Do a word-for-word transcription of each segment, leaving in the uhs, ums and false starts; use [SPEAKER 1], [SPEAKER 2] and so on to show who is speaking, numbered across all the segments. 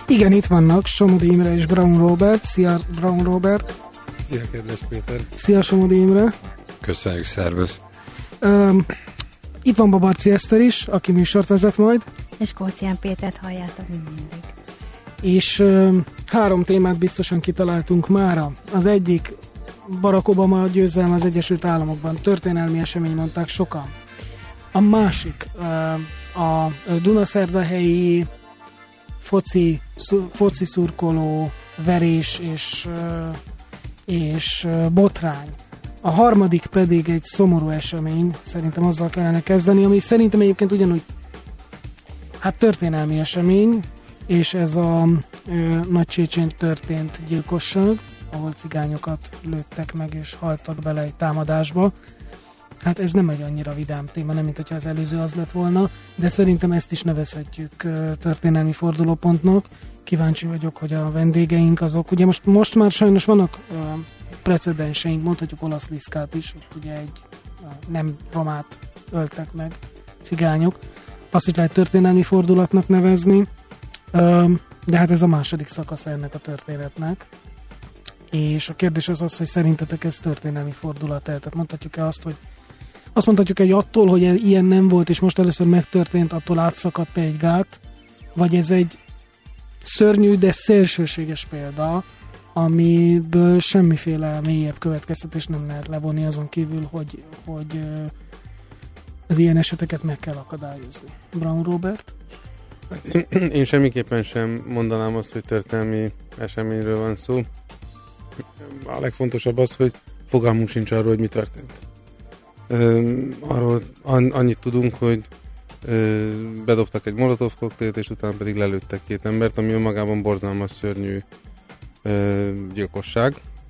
[SPEAKER 1] Igen, itt vannak Somodi Imre és Braun Robert. Szia, Braun Robert.
[SPEAKER 2] Szia, kedves Péter.
[SPEAKER 1] Szia, Somodi Imre.
[SPEAKER 3] Köszönjük, szervusz.
[SPEAKER 1] Um, itt van Babarci Eszter is, aki műsort vezet majd.
[SPEAKER 4] És Kócián Pétert halljátok mindig.
[SPEAKER 1] És um, három témát biztosan kitaláltunk mára. Az egyik Barack Obama győzelme az Egyesült Államokban. Történelmi esemény, mondták sokan. A másik uh, a Dunaszerdahelyi foci, szur, foci szurkoló, verés és, uh, és uh, botrány. A harmadik pedig egy szomorú esemény, szerintem azzal kellene kezdeni, ami szerintem egyébként ugyanúgy hát történelmi esemény, és ez a ö, Nagy-Csécsén történt gyilkosság, ahol cigányokat lőttek meg és haltak bele egy támadásba. Hát ez nem egy annyira vidám téma, nem mint hogyha az előző az lett volna, de szerintem ezt is nevezhetjük ö, történelmi fordulópontnak. Kíváncsi vagyok, hogy a vendégeink azok, ugye most, most már sajnos vannak ö, precedenseink, mondhatjuk Olasz Liszkát is, hogy ugye egy ö, nem romát öltek meg cigányok. Azt is lehet történelmi fordulatnak nevezni, ö, de hát ez a második szakasz ennek a történetnek. És a kérdés az az, hogy szerintetek ez történelmi fordulat-e? Tehát mondhatjuk-e azt, hogy azt mondhatjuk, hogy attól, hogy ilyen nem volt, és most először megtörtént, attól átszakadt egy gát, vagy ez egy szörnyű, de szélsőséges példa, amiből semmiféle mélyebb következtetés nem lehet levonni azon kívül, hogy, hogy az ilyen eseteket meg kell akadályozni. Braun Robert?
[SPEAKER 2] Én semmiképpen sem mondanám azt, hogy történelmi eseményről van szó. A legfontosabb az, hogy fogalmunk sincs arról, hogy mi történt. Ö, arról annyit tudunk, hogy ö, bedobtak egy molotov koktélt, és utána pedig lelőttek két embert, ami önmagában borzalmas, szörnyű ö, gyilkosság.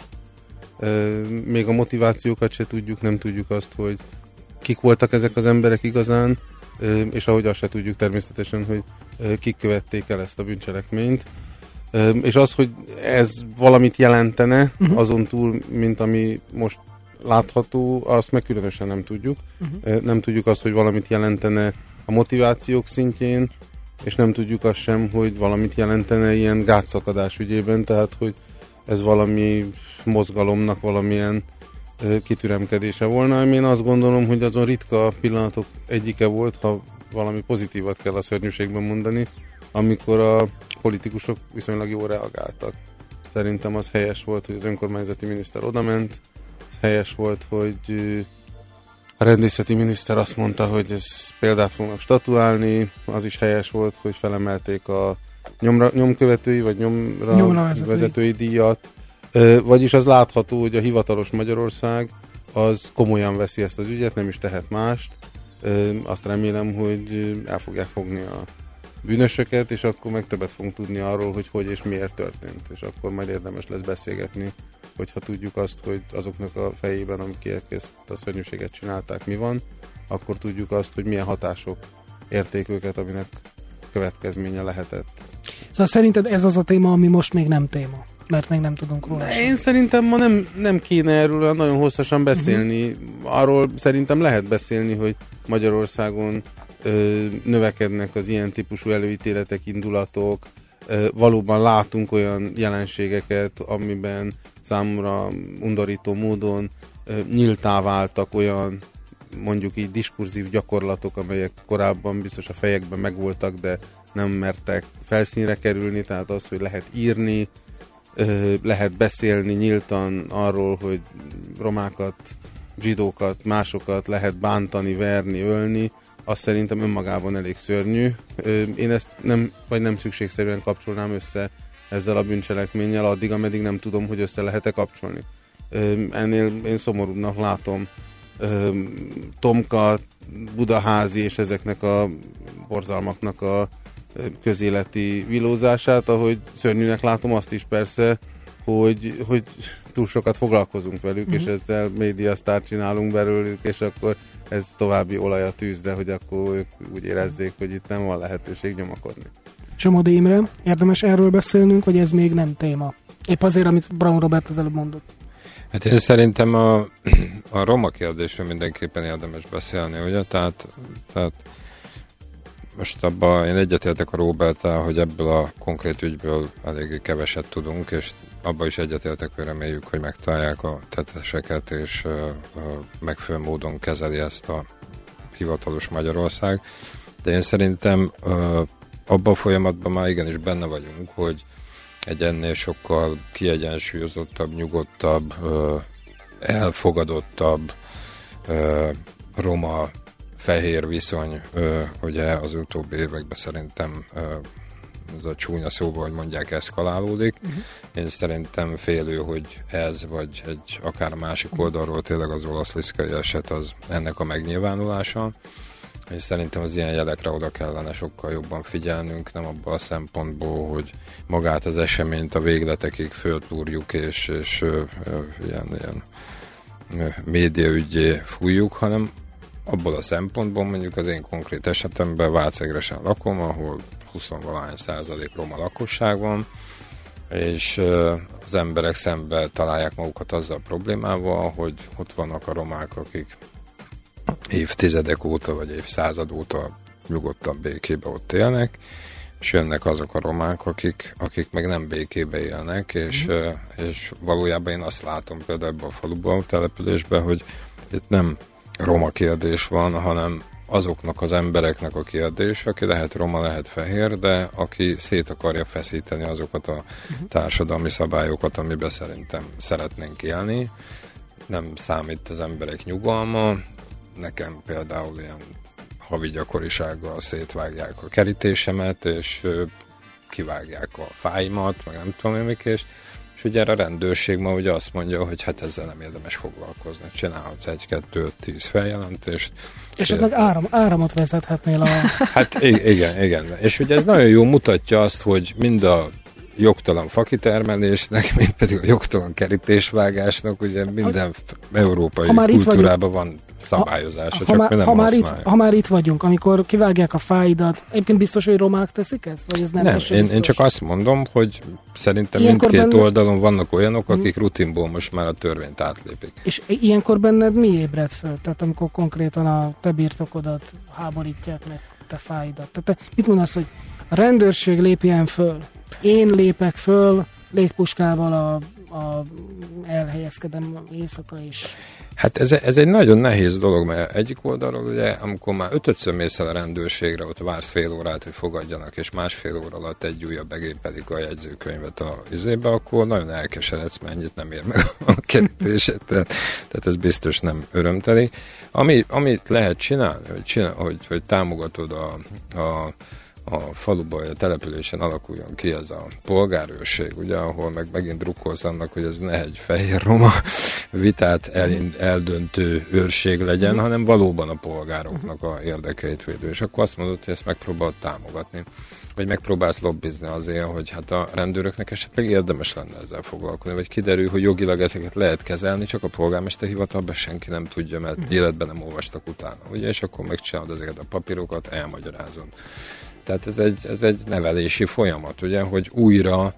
[SPEAKER 2] Ö, még a motivációkat se tudjuk, nem tudjuk azt, hogy kik voltak ezek az emberek igazán, ö, és ahogy azt se tudjuk természetesen, hogy ö, kik követték el ezt a bűncselekményt. És az, hogy ez valamit jelentene, uh-huh. azon túl, mint ami most látható, azt meg különösen nem tudjuk. Uh-huh. Nem tudjuk azt, hogy valamit jelentene a motivációk szintjén, és nem tudjuk azt sem, hogy valamit jelentene ilyen gátszakadás ügyében, tehát, hogy ez valami mozgalomnak valamilyen kitüremkedése volna. Én azt gondolom, hogy azon ritka pillanatok egyike volt, ha valami pozitívat kell a szörnyűségben mondani, amikor a politikusok viszonylag jól reagáltak. Szerintem az helyes volt, hogy az önkormányzati miniszter odament, az helyes volt, hogy a rendészeti miniszter azt mondta, hogy ez példát fognak statuálni, az is helyes volt, hogy felemelték a nyomra, nyomkövetői vagy nyomra, nyomra vezetői. vezetői díjat, vagyis az látható, hogy a hivatalos Magyarország az komolyan veszi ezt az ügyet, nem is tehet mást. Azt remélem, hogy el fogják fogni a bűnösöket, és akkor meg többet fogunk tudni arról, hogy hogy és miért történt. És akkor majd érdemes lesz beszélgetni, hogyha tudjuk azt, hogy azoknak a fejében, amik ezt a szörnyűséget csinálták, mi van, akkor tudjuk azt, hogy milyen hatások érték őket, aminek következménye lehetett.
[SPEAKER 1] Szóval szerinted ez az a téma, ami most még nem téma? Mert még nem tudunk róla.
[SPEAKER 2] De én szerintem ma nem, nem kéne erről nagyon hosszasan beszélni. Uh-huh. Arról szerintem lehet beszélni, hogy Magyarországon ö, növekednek az ilyen típusú előítéletek, indulatok. Ö, valóban látunk olyan jelenségeket, amiben számomra undorító módon ö, nyíltá váltak olyan, mondjuk így diskurzív gyakorlatok, amelyek korábban biztos a fejekben megvoltak, de nem mertek felszínre kerülni, tehát az, hogy lehet írni, lehet beszélni nyíltan arról, hogy romákat, zsidókat, másokat lehet bántani, verni, ölni, azt szerintem önmagában elég szörnyű. Én ezt nem, vagy nem szükségszerűen kapcsolnám össze ezzel a bűncselekménnyel, addig, ameddig nem tudom, hogy össze lehet-e kapcsolni. Ennél én szomorúbbnak látom Tomka, Budaházi és ezeknek a borzalmaknak a közéleti vilózását, ahogy szörnyűnek látom azt is persze, hogy, hogy túl sokat foglalkozunk velük, mm-hmm. és ezzel médiasztárt csinálunk belőlük, és akkor ez további olaj a tűzre, hogy akkor ők úgy érezzék, hogy itt nem van lehetőség nyomakodni.
[SPEAKER 1] Somodi Imre, érdemes erről beszélnünk, vagy ez még nem téma? Épp azért, amit Braun Robert az előbb mondott.
[SPEAKER 3] Hát én szerintem a, a roma kérdésről mindenképpen érdemes beszélni, ugye? Tehát, tehát most abban én egyetértek a Róberttel, hogy ebből a konkrét ügyből eléggé keveset tudunk, és abban is egyetértek, hogy reméljük, hogy megtalálják a tetteseket, és uh, uh, megfelelő módon kezeli ezt a hivatalos Magyarország. De én szerintem uh, abban a folyamatban már igenis benne vagyunk, hogy egy ennél sokkal kiegyensúlyozottabb, nyugodtabb, uh, elfogadottabb uh, roma fehér viszony, ö, ugye az utóbbi években szerintem ö, ez a csúnya szóval, hogy mondják, eszkalálódik. Uh-huh. Én szerintem félő, hogy ez, vagy egy akár a másik oldalról tényleg az olasz-liszkai eset az ennek a megnyilvánulása. És szerintem az ilyen jelekre oda kellene sokkal jobban figyelnünk, nem abban a szempontból, hogy magát az eseményt a végletekig föltúrjuk, és, és ö, ö, ilyen, ilyen ö, médiaügyé fújjuk, hanem abból a szempontból, mondjuk az én konkrét esetemben Vácegresen lakom, ahol húsz-valahány százalék roma lakosság van, és az emberek szembe találják magukat azzal a problémával, hogy ott vannak a romák, akik évtizedek óta, vagy évszázad óta nyugodtan békében ott élnek, és jönnek azok a romák, akik, akik meg nem békébe élnek, és, mm. és valójában én azt látom például ebben a faluban, a településben, hogy itt nem roma kérdés van, hanem azoknak az embereknek a kérdés, aki lehet roma, lehet fehér, de aki szét akarja feszíteni azokat a társadalmi szabályokat, amiben szerintem szeretnénk élni. Nem számít az emberek nyugalma. Nekem például ilyen havi gyakorisággal szétvágják a kerítésemet, és kivágják a fáimat, meg nem tudom én mik, és És ugye erre a rendőrség ma ugye azt mondja, hogy hát ezzel nem érdemes foglalkozni. Csinálhatsz egy, kettő, öt, tíz feljelentést.
[SPEAKER 1] És ez meg áram, áramot vezethetnél a...
[SPEAKER 3] Hát igen, igen. És ugye ez nagyon jól mutatja azt, hogy mind a jogtalan fakitermelésnek, mint pedig a jogtalan kerítésvágásnak, ugye minden ha, európai ha kultúrában van szabályozása, ha, csak ha, mi nem
[SPEAKER 1] ha már, itt,
[SPEAKER 3] használjuk.
[SPEAKER 1] ha már itt vagyunk, amikor kivágják a fáidat, egyébként biztos, hogy romák teszik ezt? Vagy ez nem,
[SPEAKER 3] nem én, én csak azt mondom, hogy szerintem ilyenkor mindkét benne... oldalon vannak olyanok, akik hmm. rutinból most már a törvényt átlépik.
[SPEAKER 1] És ilyenkor benned mi ébred föl? Tehát amikor konkrétan a te birtokodat háborítják meg, te fáidat. Tehát te mit mondasz, hogy a rendőrség lépjen föl, én lépek föl légpuskával, a, a elhelyezkedem éjszaka is.
[SPEAKER 3] Hát ez, ez egy nagyon nehéz dolog, mert egyik oldalról ugye, amikor már ötödször mész el a rendőrségre, ott vársz fél órát, hogy fogadjanak, és másfél óra alatt egy újabb begépelik a jegyzőkönyvet a izébe, akkor nagyon elkeseredsz, mert ennyit nem ér meg a kerítéset, tehát, tehát ez biztos nem örömteli. Ami, amit lehet csinálni, hogy, csinál, hogy, hogy támogatod a, a a faluban, a településen alakuljon ki ez a polgárőrség, ugye, ahol meg megint drukkolsz annak, hogy ez ne egy fehér-roma vitát elind, eldöntő őrség legyen, uh-huh. hanem valóban a polgároknak a érdekeit védő. És akkor azt mondod, hogy ezt megpróbálod támogatni. Vagy megpróbálsz lobbizni azért, hogy hát a rendőröknek esetleg érdemes lenne ezzel foglalkozni, vagy kiderül, hogy jogilag ezeket lehet kezelni, csak a polgármester hivatalban senki nem tudja, mert uh-huh. életben nem olvastak utána. Ugye, és akkor megcsinálod ezeket a papírokat, elmagyarázod. Tehát ez egy, ez egy nevelési folyamat, ugye, hogy újra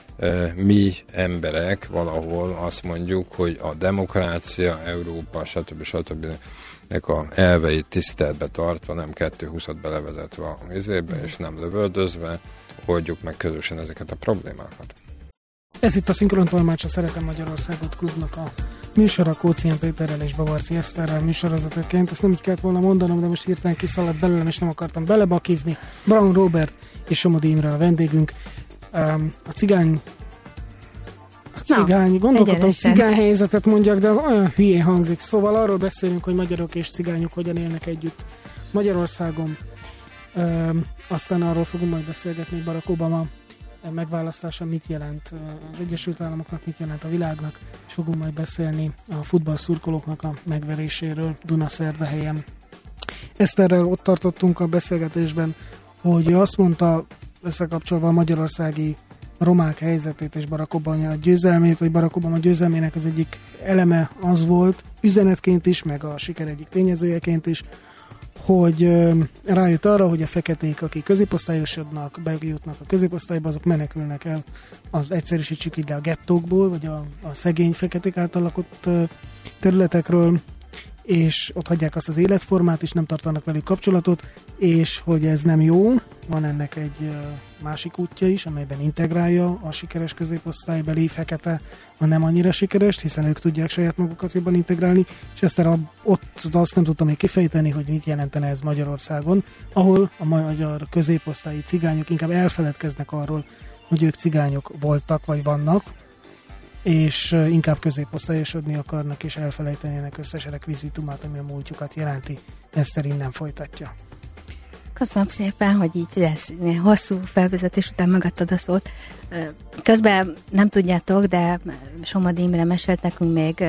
[SPEAKER 3] e, mi emberek valahol azt mondjuk, hogy a demokrácia, Európa, stb. stb. Nek a elveit tiszteletbe tartva, nem kettő húszat belevezetve a vizébe, és nem lövöldözve, oldjuk meg közösen ezeket a problémákat.
[SPEAKER 1] Ez itt a Szinkrontolmács, a Szeretem Magyarországot klubnak a műsora, Kócián Péterrel és Bavarci Eszterrel műsorvezetőként. Ezt nem így kellett volna mondanom, de most hirtelen kiszaladt belőlem, és nem akartam belebakizni. Braun Róbert és Somodi Imre a vendégünk. A cigány a cigány, gondolkodtam, cigány helyzetet mondjak, de az olyan hülyén hangzik. Szóval arról beszélünk, hogy magyarok és cigányok hogyan élnek együtt Magyarországon. Aztán arról fogunk majd beszélgetni, hogy Barack Obama megválasztása mit jelent az Egyesült Államoknak, mit jelent a világnak, és fogunk majd beszélni a futballszurkolóknak a megveréséről Dunaszerdahelyen. Eszterrel ott tartottunk a beszélgetésben, hogy azt mondta, összekapcsolva a magyarországi romák helyzetét és Barack Obama győzelmét, hogy Barack Obama győzelmének az egyik eleme az volt, üzenetként is, meg a siker egyik tényezőjeként is, hogy rájött arra, hogy a feketék, akik középosztályosodnak, bejutnak a középosztályba, azok menekülnek el, az egyszerűsítsük így le a gettókból, vagy a, a szegény feketék által lakott területekről, és ott hagyják azt az életformát, és nem tartanak velük kapcsolatot, és hogy ez nem jó, van ennek egy másik útja is, amelyben integrálja a sikeres középosztálybeli fekete a nem annyira sikeres, hiszen ők tudják saját magukat jobban integrálni, és ezt erre ott azt nem tudtam még kifejteni, hogy mit jelentene ez Magyarországon, ahol a magyar középosztályi cigányok inkább elfeledkeznek arról, hogy ők cigányok voltak, vagy vannak, és inkább középosztályosodni akarnak, és elfelejtenének összes rekvizitumát, ami a múltjukat jelenti. Eszter innen folytatja.
[SPEAKER 4] Köszönöm szépen, hogy így lesz, hosszú felvezetés után megadtad a szót. Közben nem tudjátok, de Somodi Imre mesélt nekünk még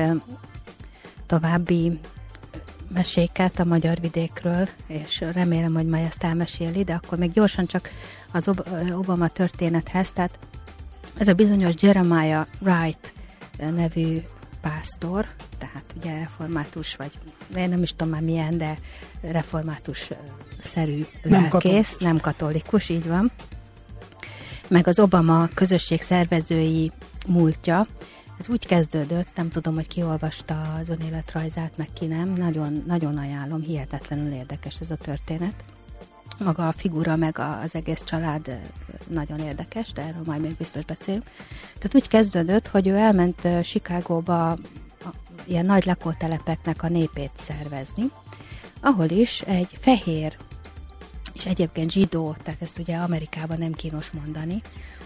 [SPEAKER 4] további meséket a magyar vidékről, és remélem, hogy majd ezt elmeséli, de akkor még gyorsan csak az Obama történethez, tehát ez a bizonyos Jeremiah Wright nevű pásztor, tehát ugye református, vagy én nem is tudom már milyen, de református-szerű lelkész, katolikus. nem katolikus, így van. Meg az Obama közösség szervezői múltja. Ez úgy kezdődött, nem tudom, hogy ki olvasta az önéletrajzát, meg ki nem, nagyon, nagyon ajánlom, hihetetlenül érdekes ez a történet. Maga a figura, meg az egész család nagyon érdekes, de erről majd még biztos beszélünk. Tehát úgy kezdődött, hogy ő elment Chicagóba ilyen nagy lakótelepeknek a népét szervezni, ahol is egy fehér, és egyébként zsidó, tehát ezt ugye Amerikában nem kínos mondani,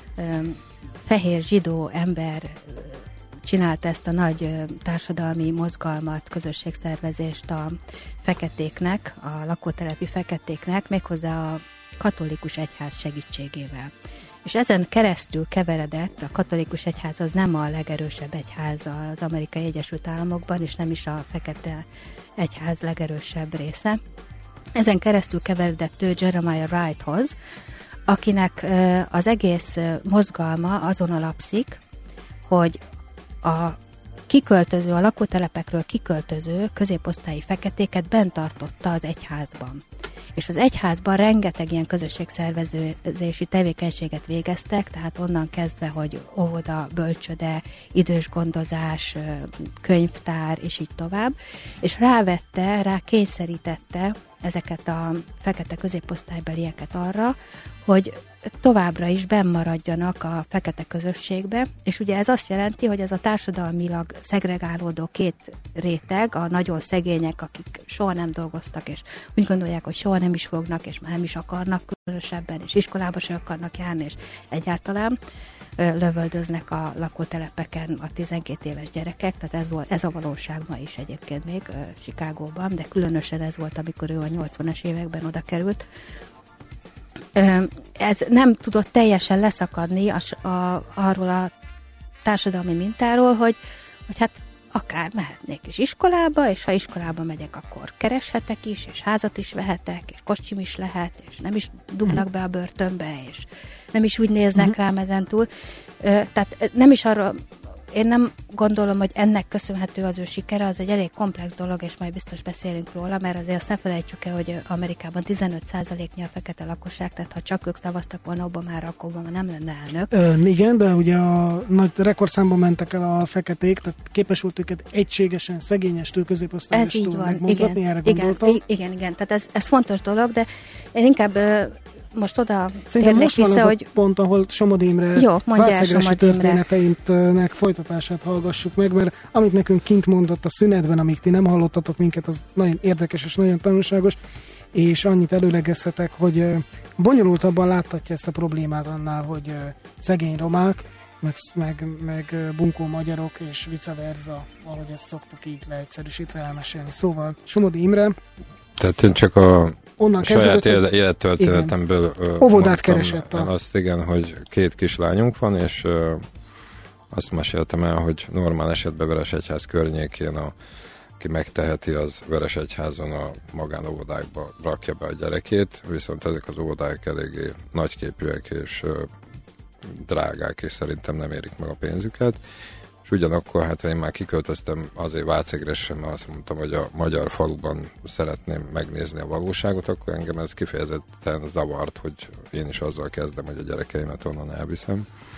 [SPEAKER 4] fehér zsidó ember csinálta ezt a nagy társadalmi mozgalmat, közösségszervezést a feketéknek, a lakótelepi feketéknek, méghozzá a katolikus egyház segítségével. És ezen keresztül keveredett, a katolikus egyház az nem a legerősebb egyház az Amerikai Egyesült Államokban, és nem is a fekete egyház legerősebb része. Ezen keresztül keveredett ő Jeremiah Wrighthoz, akinek az egész mozgalma azon alapszik, hogy a kiköltöző, a lakótelepekről kiköltöző középosztályi feketéket bent tartotta az egyházban. És az egyházban rengeteg ilyen közösségszervezési tevékenységet végeztek, tehát onnan kezdve, hogy óvoda, bölcsöde, idős gondozás, könyvtár, és így tovább, és rávette, rá kényszerítette ezeket a fekete középosztálybelieket arra, hogy továbbra is benn maradjanak a fekete közösségbe, és ugye ez azt jelenti, hogy ez a társadalmilag szegregálódó két réteg, a nagyon szegények, akik soha nem dolgoztak, és úgy gondolják, hogy soha nem is fognak, és már nem is akarnak különösebben, és iskolába se akarnak járni, és egyáltalán lövöldöznek a lakótelepeken a tizenkét éves gyerekek, tehát ez, volt, ez a valóság ma is egyébként még Chicagóban, de különösen ez volt, amikor ő a nyolcvanas években oda került. Ez nem tudott teljesen leszakadni a, a, arról a társadalmi mintáról, hogy, hogy hát akár mehetnék is iskolába, és ha iskolába megyek, akkor kereshetek is, és házat is vehetek, és kocsim is lehet, és nem is dugnak be a börtönbe, és nem is úgy néznek uh-huh. rám ezentúl. Tehát nem is arról, én nem gondolom, hogy ennek köszönhető az ő sikere, az egy elég komplex dolog, és majd biztos beszélünk róla, mert azért azt ne felejtsük el, hogy Amerikában tizenöt százaléknyi a fekete lakosság, tehát ha csak ők szavaztak volna Obamára, akkor Obama nem lenne elnök. Ö,
[SPEAKER 1] igen, de ugye a nagy rekordszámban mentek el a feketék, tehát képes volt őket egységesen, szegényestől, középosztályostól megmozgatni, erre gondoltam.
[SPEAKER 4] Igen, igen, igen, tehát ez, ez fontos dolog, de én inkább most oda
[SPEAKER 1] Szerintem most
[SPEAKER 4] vissza,
[SPEAKER 1] van az
[SPEAKER 4] hogy...
[SPEAKER 1] a pont, ahol Somodi Imre válcegresi történeteinek folytatását hallgassuk meg, mert amit nekünk kint mondott a szünetben, amíg ti nem hallottatok minket, az nagyon érdekes és nagyon tanulságos, és annyit előlegezhetek, hogy bonyolultabban láthatja ezt a problémát annál, hogy szegény romák, meg, meg, meg bunkó magyarok, és vice versa, ahogy ezt szoktuk így leegyszerűsítve elmesélni. Szóval Somodi Imre...
[SPEAKER 3] Tehát én csak a
[SPEAKER 1] onnan
[SPEAKER 3] saját élet, élettörténetemből
[SPEAKER 1] óvodát keresett. A...
[SPEAKER 3] Azt igen, hogy két kislányunk van, és ö, azt meséltem el, hogy normál esetben Veresegyház környékén, a, aki megteheti, az Veresegyházon a magánóvodákba rakja be a gyerekét, viszont ezek az óvodák eléggé nagyképűek és ö, drágák, és szerintem nem érik meg a pénzüket. És ugyanakkor, hát én már kiköltöztem azért Vácegresre, mert azt mondtam, hogy a magyar faluban szeretném megnézni a valóságot, akkor engem ez kifejezetten zavart, hogy én is azzal kezdem, hogy a gyerekeimet onnan elviszem.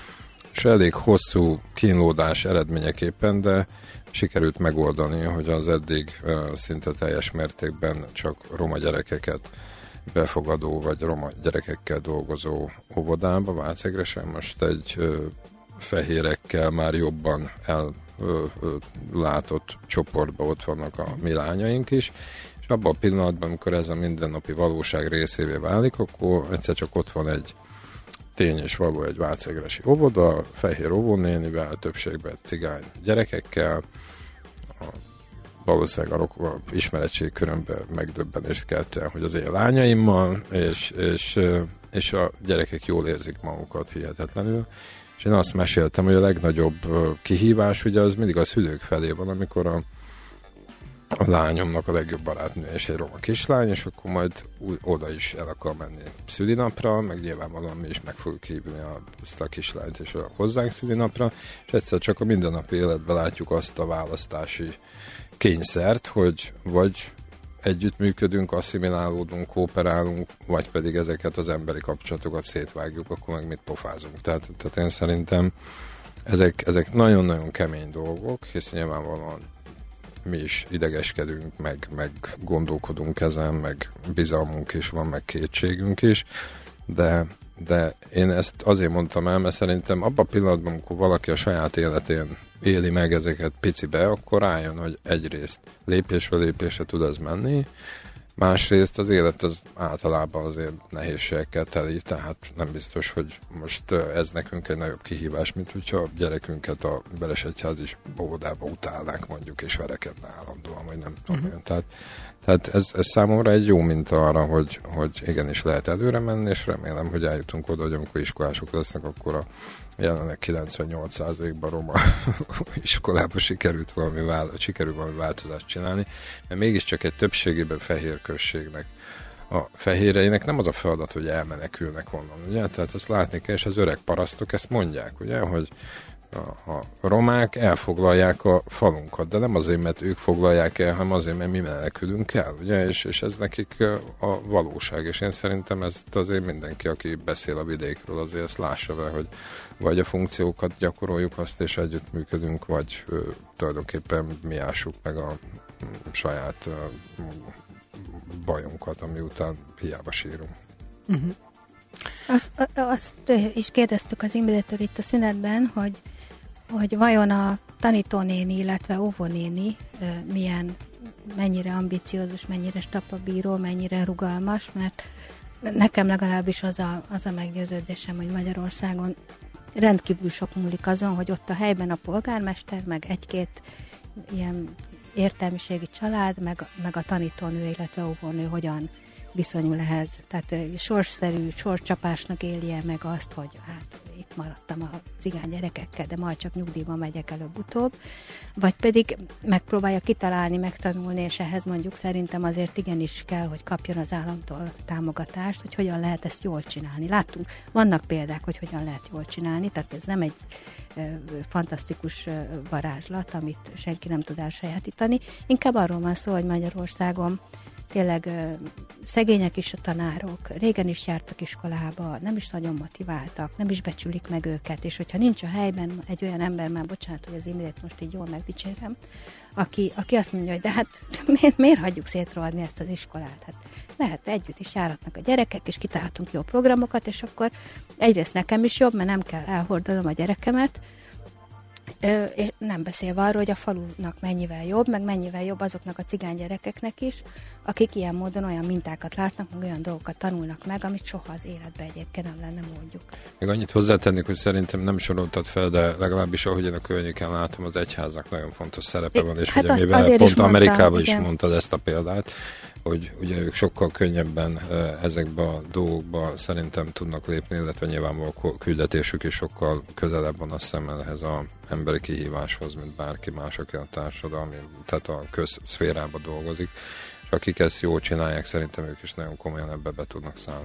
[SPEAKER 3] és elég hosszú kínlódás eredményeképpen, de sikerült megoldani, hogy az eddig uh, szinte teljes mértékben csak roma gyerekeket befogadó, vagy roma gyerekekkel dolgozó óvodába, Vácegresen most egy uh, fehérekkel már jobban ellátott csoportban ott vannak a mi lányaink is, és abban a pillanatban, amikor ez a mindennapi valóság részévé válik, akkor egyszer csak ott van egy tény és való egy vácegresi óvoda, fehér óvónénivel, többségben cigány gyerekekkel, a, valószínűleg a, a ismeretség körömben megdöbbenést keltően, hogy az én lányaimmal, és, és, és a gyerekek jól érzik magukat hihetetlenül. És én azt meséltem, hogy a legnagyobb kihívás ugye az mindig a szülők felé van, amikor a, a lányomnak a legjobb barátnője és egy roma kislány, és akkor majd oda is el akar menni szülinapra, meg nyilvánvalóan mi is meg fogjuk hívni a, azt a kislányt és a hozzánk szülinapra, és egyszer csak a mindennapi életben látjuk azt a választási kényszert, hogy vagy együttműködünk, asszimilálódunk, kooperálunk, vagy pedig ezeket az emberi kapcsolatokat szétvágjuk, akkor meg mit pofázunk. Tehát, tehát én szerintem ezek, ezek nagyon-nagyon kemény dolgok, hisz nyilvánvalóan mi is idegeskedünk, meg, meg gondolkodunk ezen, meg bizalmunk is van, meg kétségünk is, de, de én ezt azért mondtam el, mert szerintem abban a pillanatban, amikor valaki a saját életén éli meg ezeket picibe, akkor rájön, hogy egyrészt lépésről lépésre tud ez menni, másrészt az élet az általában azért nehézségekkel teli, tehát nem biztos, hogy most ez nekünk egy nagyobb kihívás, mint hogyha a gyerekünket a Beresegyházi óvodába utálnánk mondjuk, és verekedne állandóan, vagy nem tudom. Uh-huh. Tehát, tehát ez, ez számomra egy jó minta arra, hogy, hogy igenis lehet előre menni, és remélem, hogy eljutunk oda, hogy amikor iskolások lesznek, akkor a jelenleg kilencvennyolc százalékban roma iskolába sikerült valami, vála, sikerül valami változást csinálni, mert mégiscsak egy többségében fehér községnek a fehéreinek nem az a feladat, hogy elmenekülnek onnan, ugye? Tehát ezt látni kell, és az öreg parasztok ezt mondják, ugye, hogy a, a romák elfoglalják a falunkat, de nem azért, mert ők foglalják el, hanem azért, mert mi menekülünk el, ugye, és, és ez nekik a valóság, és én szerintem ezt azért mindenki, aki beszél a vidékről, azért ezt lássa vele, hogy vagy a funkciókat gyakoroljuk azt, és együttműködünk, vagy ö, tulajdonképpen mi ássuk meg a m, saját ö, bajunkat, ami után hiába sírunk.
[SPEAKER 4] Uh-huh. Azt, azt is kérdeztük az Imrétől itt a szünetben, hogy, hogy vajon a tanítónéni, illetve óvónéni milyen, mennyire ambiciózus, mennyire stapabíró, mennyire rugalmas, mert nekem legalábbis az a, az a meggyőződésem, hogy Magyarországon rendkívül sok múlik azon, hogy ott a helyben a polgármester, meg egy-két ilyen értelmiségi család, meg, meg a tanítónő, illetve óvónő hogyan viszonyul ehhez. Tehát sorsszerű, sorscsapásnak élje meg azt, hogy hát itt maradtam a cigány gyerekekkel, de majd csak nyugdíjban megyek előbb-utóbb. Vagy pedig megpróbálja kitalálni, megtanulni, és ehhez mondjuk szerintem azért igenis kell, hogy kapjon az államtól támogatást, hogy hogyan lehet ezt jól csinálni. Láttunk, vannak példák, hogy hogyan lehet jól csinálni, tehát ez nem egy ö, fantasztikus ö, varázslat, amit senki nem tud elsajátítani. Inkább arról van szó, hogy Magyarországon tényleg ö, szegények is a tanárok, régen is jártak iskolába, nem is nagyon motiváltak, nem is becsülik meg őket, és hogyha nincs a helyben egy olyan ember, már bocsánat, hogy az Imrét most így jól megdicsérem, aki, aki azt mondja, hogy de hát miért, miért hagyjuk szétrohadni ezt az iskolát? Hát lehet, együtt is járatnak a gyerekek, és kitáltunk jó programokat, és akkor egyrészt nekem is jobb, mert nem kell elhordanom a gyerekemet, Ö, és nem beszélve arról, hogy a falunak mennyivel jobb, meg mennyivel jobb azoknak a cigány gyerekeknek is, akik ilyen módon olyan mintákat látnak, meg olyan dolgokat tanulnak meg, amit soha az életben egyébként nem lenne módjuk.
[SPEAKER 3] Még annyit hozzátennék, hogy szerintem nem soroltad fel, de legalábbis ahogy én a környéken látom, az egyháznak nagyon fontos szerepe van, és hát ugye mivel pont Amerikában is mondtad ezt a példát, hogy ugye ők sokkal könnyebben ezekbe a dolgokba szerintem tudnak lépni, illetve nyilvánvalóan a küldetésük is sokkal közelebb van, azt hiszem, ehhez az emberi kihíváshoz, mint bárki más, aki a társadalmi, tehát a közszférában dolgozik. És akik ezt jól csinálják, szerintem ők is nagyon komolyan ebbe be tudnak szállni.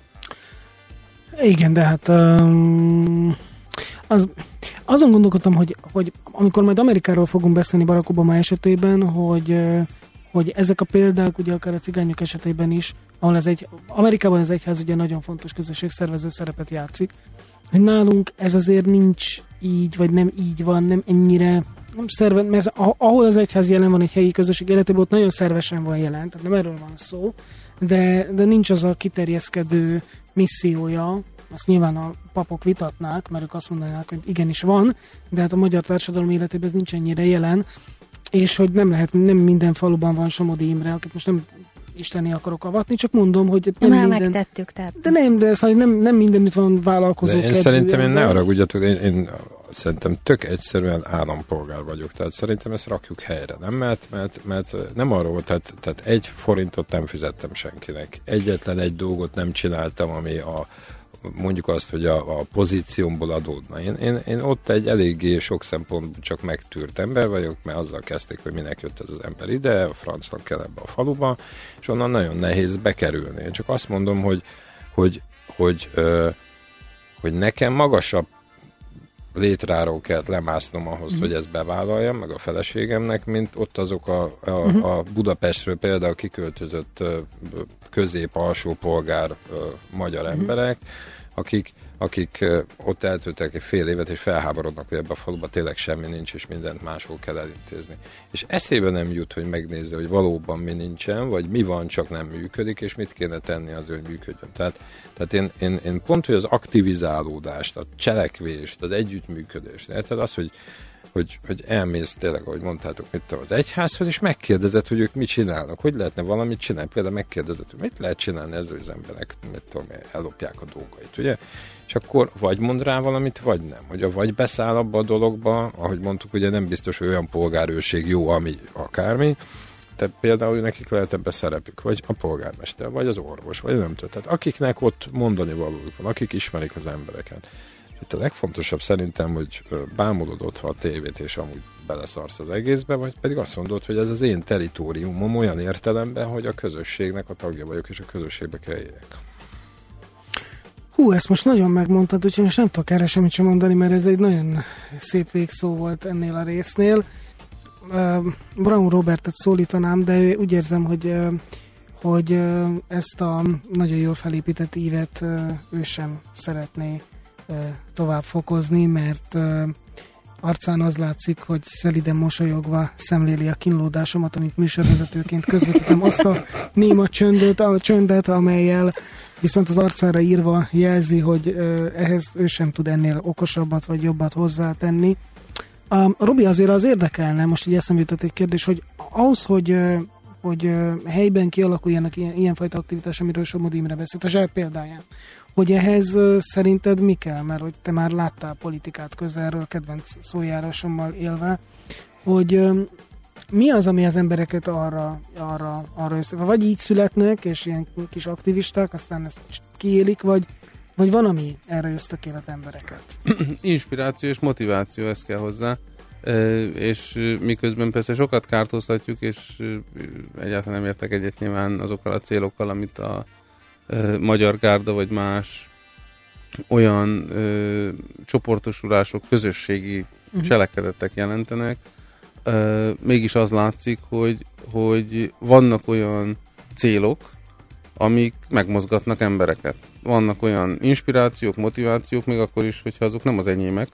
[SPEAKER 1] Igen, de hát um, az, azon gondolkodtam, hogy, hogy amikor majd Amerikáról fogunk beszélni Barack Obama esetében, hogy hogy ezek a példák, ugye akár a cigányok esetében is, ahol ez egy, Amerikában az egyház ugye nagyon fontos közösségszervező szerepet játszik, hogy nálunk ez azért nincs így, vagy nem így van, nem ennyire nem szerve, mert ahol az egyház jelen van egy helyi közösség életében, ott nagyon szervesen van jelen, tehát nem erről van szó, de, de nincs az a kiterjeszkedő missziója, azt nyilván a papok vitatnák, mert ők azt mondanák, hogy igenis van, de hát a magyar társadalom életében ez nincs ennyire jelen, és hogy nem lehet, nem minden faluban van Somodi Imre, akit most nem isteni akarok avatni, csak mondom, hogy nem
[SPEAKER 4] Már
[SPEAKER 1] minden...
[SPEAKER 4] megtettük, tehát...
[SPEAKER 1] De nem, de szóval nem, nem mindenütt van vállalkozó.
[SPEAKER 3] De én szerintem én ne haragudjatok, én, én szerintem tök egyszerűen állampolgár vagyok, tehát szerintem ezt rakjuk helyre, nem? Mert, mert, mert nem arról, tehát, tehát egy forintot nem fizettem senkinek, egyetlen egy dolgot nem csináltam, ami a mondjuk azt, hogy a, a pozíciómból adódna. Én, én, én ott egy eléggé sok szempontból csak megtűrt ember vagyok, mert azzal kezdték, hogy minek jött ez az ember ide, a francnak kell ebbe a faluba, és onnan nagyon nehéz bekerülni. Én csak azt mondom, hogy, hogy, hogy, ö, hogy nekem magasabb létráról kell lemásznom ahhoz, mm. hogy ezt bevállaljam, meg a feleségemnek, mint ott azok a, a, mm. a Budapestről például kiköltözött közép-alsó polgár magyar mm. emberek, akik, akik ott eltöltek egy fél évet, és felháborodnak, hogy ebben a faluban tényleg semmi nincs, és mindent máshol kell elintézni. És eszébe nem jut, hogy megnézze, hogy valóban mi nincsen, vagy mi van, csak nem működik, és mit kéne tenni azért, hogy működjön. Tehát, tehát én, én, én pont, hogy az aktivizálódást, a cselekvést, az együttműködést, tehát az, hogy, hogy, hogy elmész tényleg, ahogy mondtátok, mit az egyházhoz, és megkérdezed, hogy ők mit csinálnak, hogy lehetne valamit csinálni. Például megkérdezed, hogy mit lehet csinálni ezzel az emberek, mit tudom, ellopják a dolgait, ugye? És akkor vagy mond rá valamit, vagy nem. Hogy a vagy beszáll abba a dologba, ahogy mondtuk, ugye nem biztos, hogy olyan polgárőrség jó, ami akármi, tehát például nekik lehet ebbe szerepük, vagy a polgármester, vagy az orvos, vagy nem tudom. Tehát akiknek ott mondani valójuk van, akik ismerik az embereket. Itt a legfontosabb szerintem, hogy bámulod otthon a tévét, és amúgy beleszarsz az egészbe, vagy pedig azt mondod, hogy ez az én teritoriumom olyan értelemben, hogy a közösségnek a tagja vagyok, és a közösségbe kell éljek.
[SPEAKER 1] Hú, ezt most nagyon megmondtad, úgyhogy most nem tudok erre semmit sem mondani, mert ez egy nagyon szép végszó volt ennél a résznél. Uh, Braun Robertet szólítanám, de úgy érzem, hogy, uh, hogy uh, ezt a nagyon jól felépített ívet uh, ő sem szeretné uh, tovább fokozni, mert uh, arcán az látszik, hogy szeliden mosolyogva szemléli a kínlódásomat, amit műsorvezetőként közvetítem, azt a néma csöndet, a csöndet, amellyel viszont az arcára írva jelzi, hogy uh, ehhez ő sem tud ennél okosabbat vagy jobbat hozzátenni. Um, Robi, azért az érdekelne, most így eszembe jutott egy kérdés, hogy ahhoz, hogy, hogy helyben kialakuljanak ilyen, ilyenfajta aktivitás, amiről Somodi Imre beszélt, a saját példáján, hogy ehhez szerinted mi kell? Mert hogy te már láttál politikát közelről, kedvenc szójárásommal élve, hogy mi az, ami az embereket arra, arra, arra össze... Vagy így születnek, és ilyen kis aktivisták, aztán ezt kiélik, vagy Vagy van, ami erre ösztökélet embereket?
[SPEAKER 2] Inspiráció és motiváció, ez kell hozzá. És miközben persze sokat kártoztatjuk, és egyáltalán nem értek egyet nyilván azokkal a célokkal, amit a Magyar Gárda vagy más olyan ö, csoportosulások, közösségi uh-huh. cselekedetek jelentenek. Ö, mégis az látszik, hogy, hogy vannak olyan célok, amik megmozgatnak embereket. Vannak olyan inspirációk, motivációk, még akkor is, hogyha azok nem az enyémek,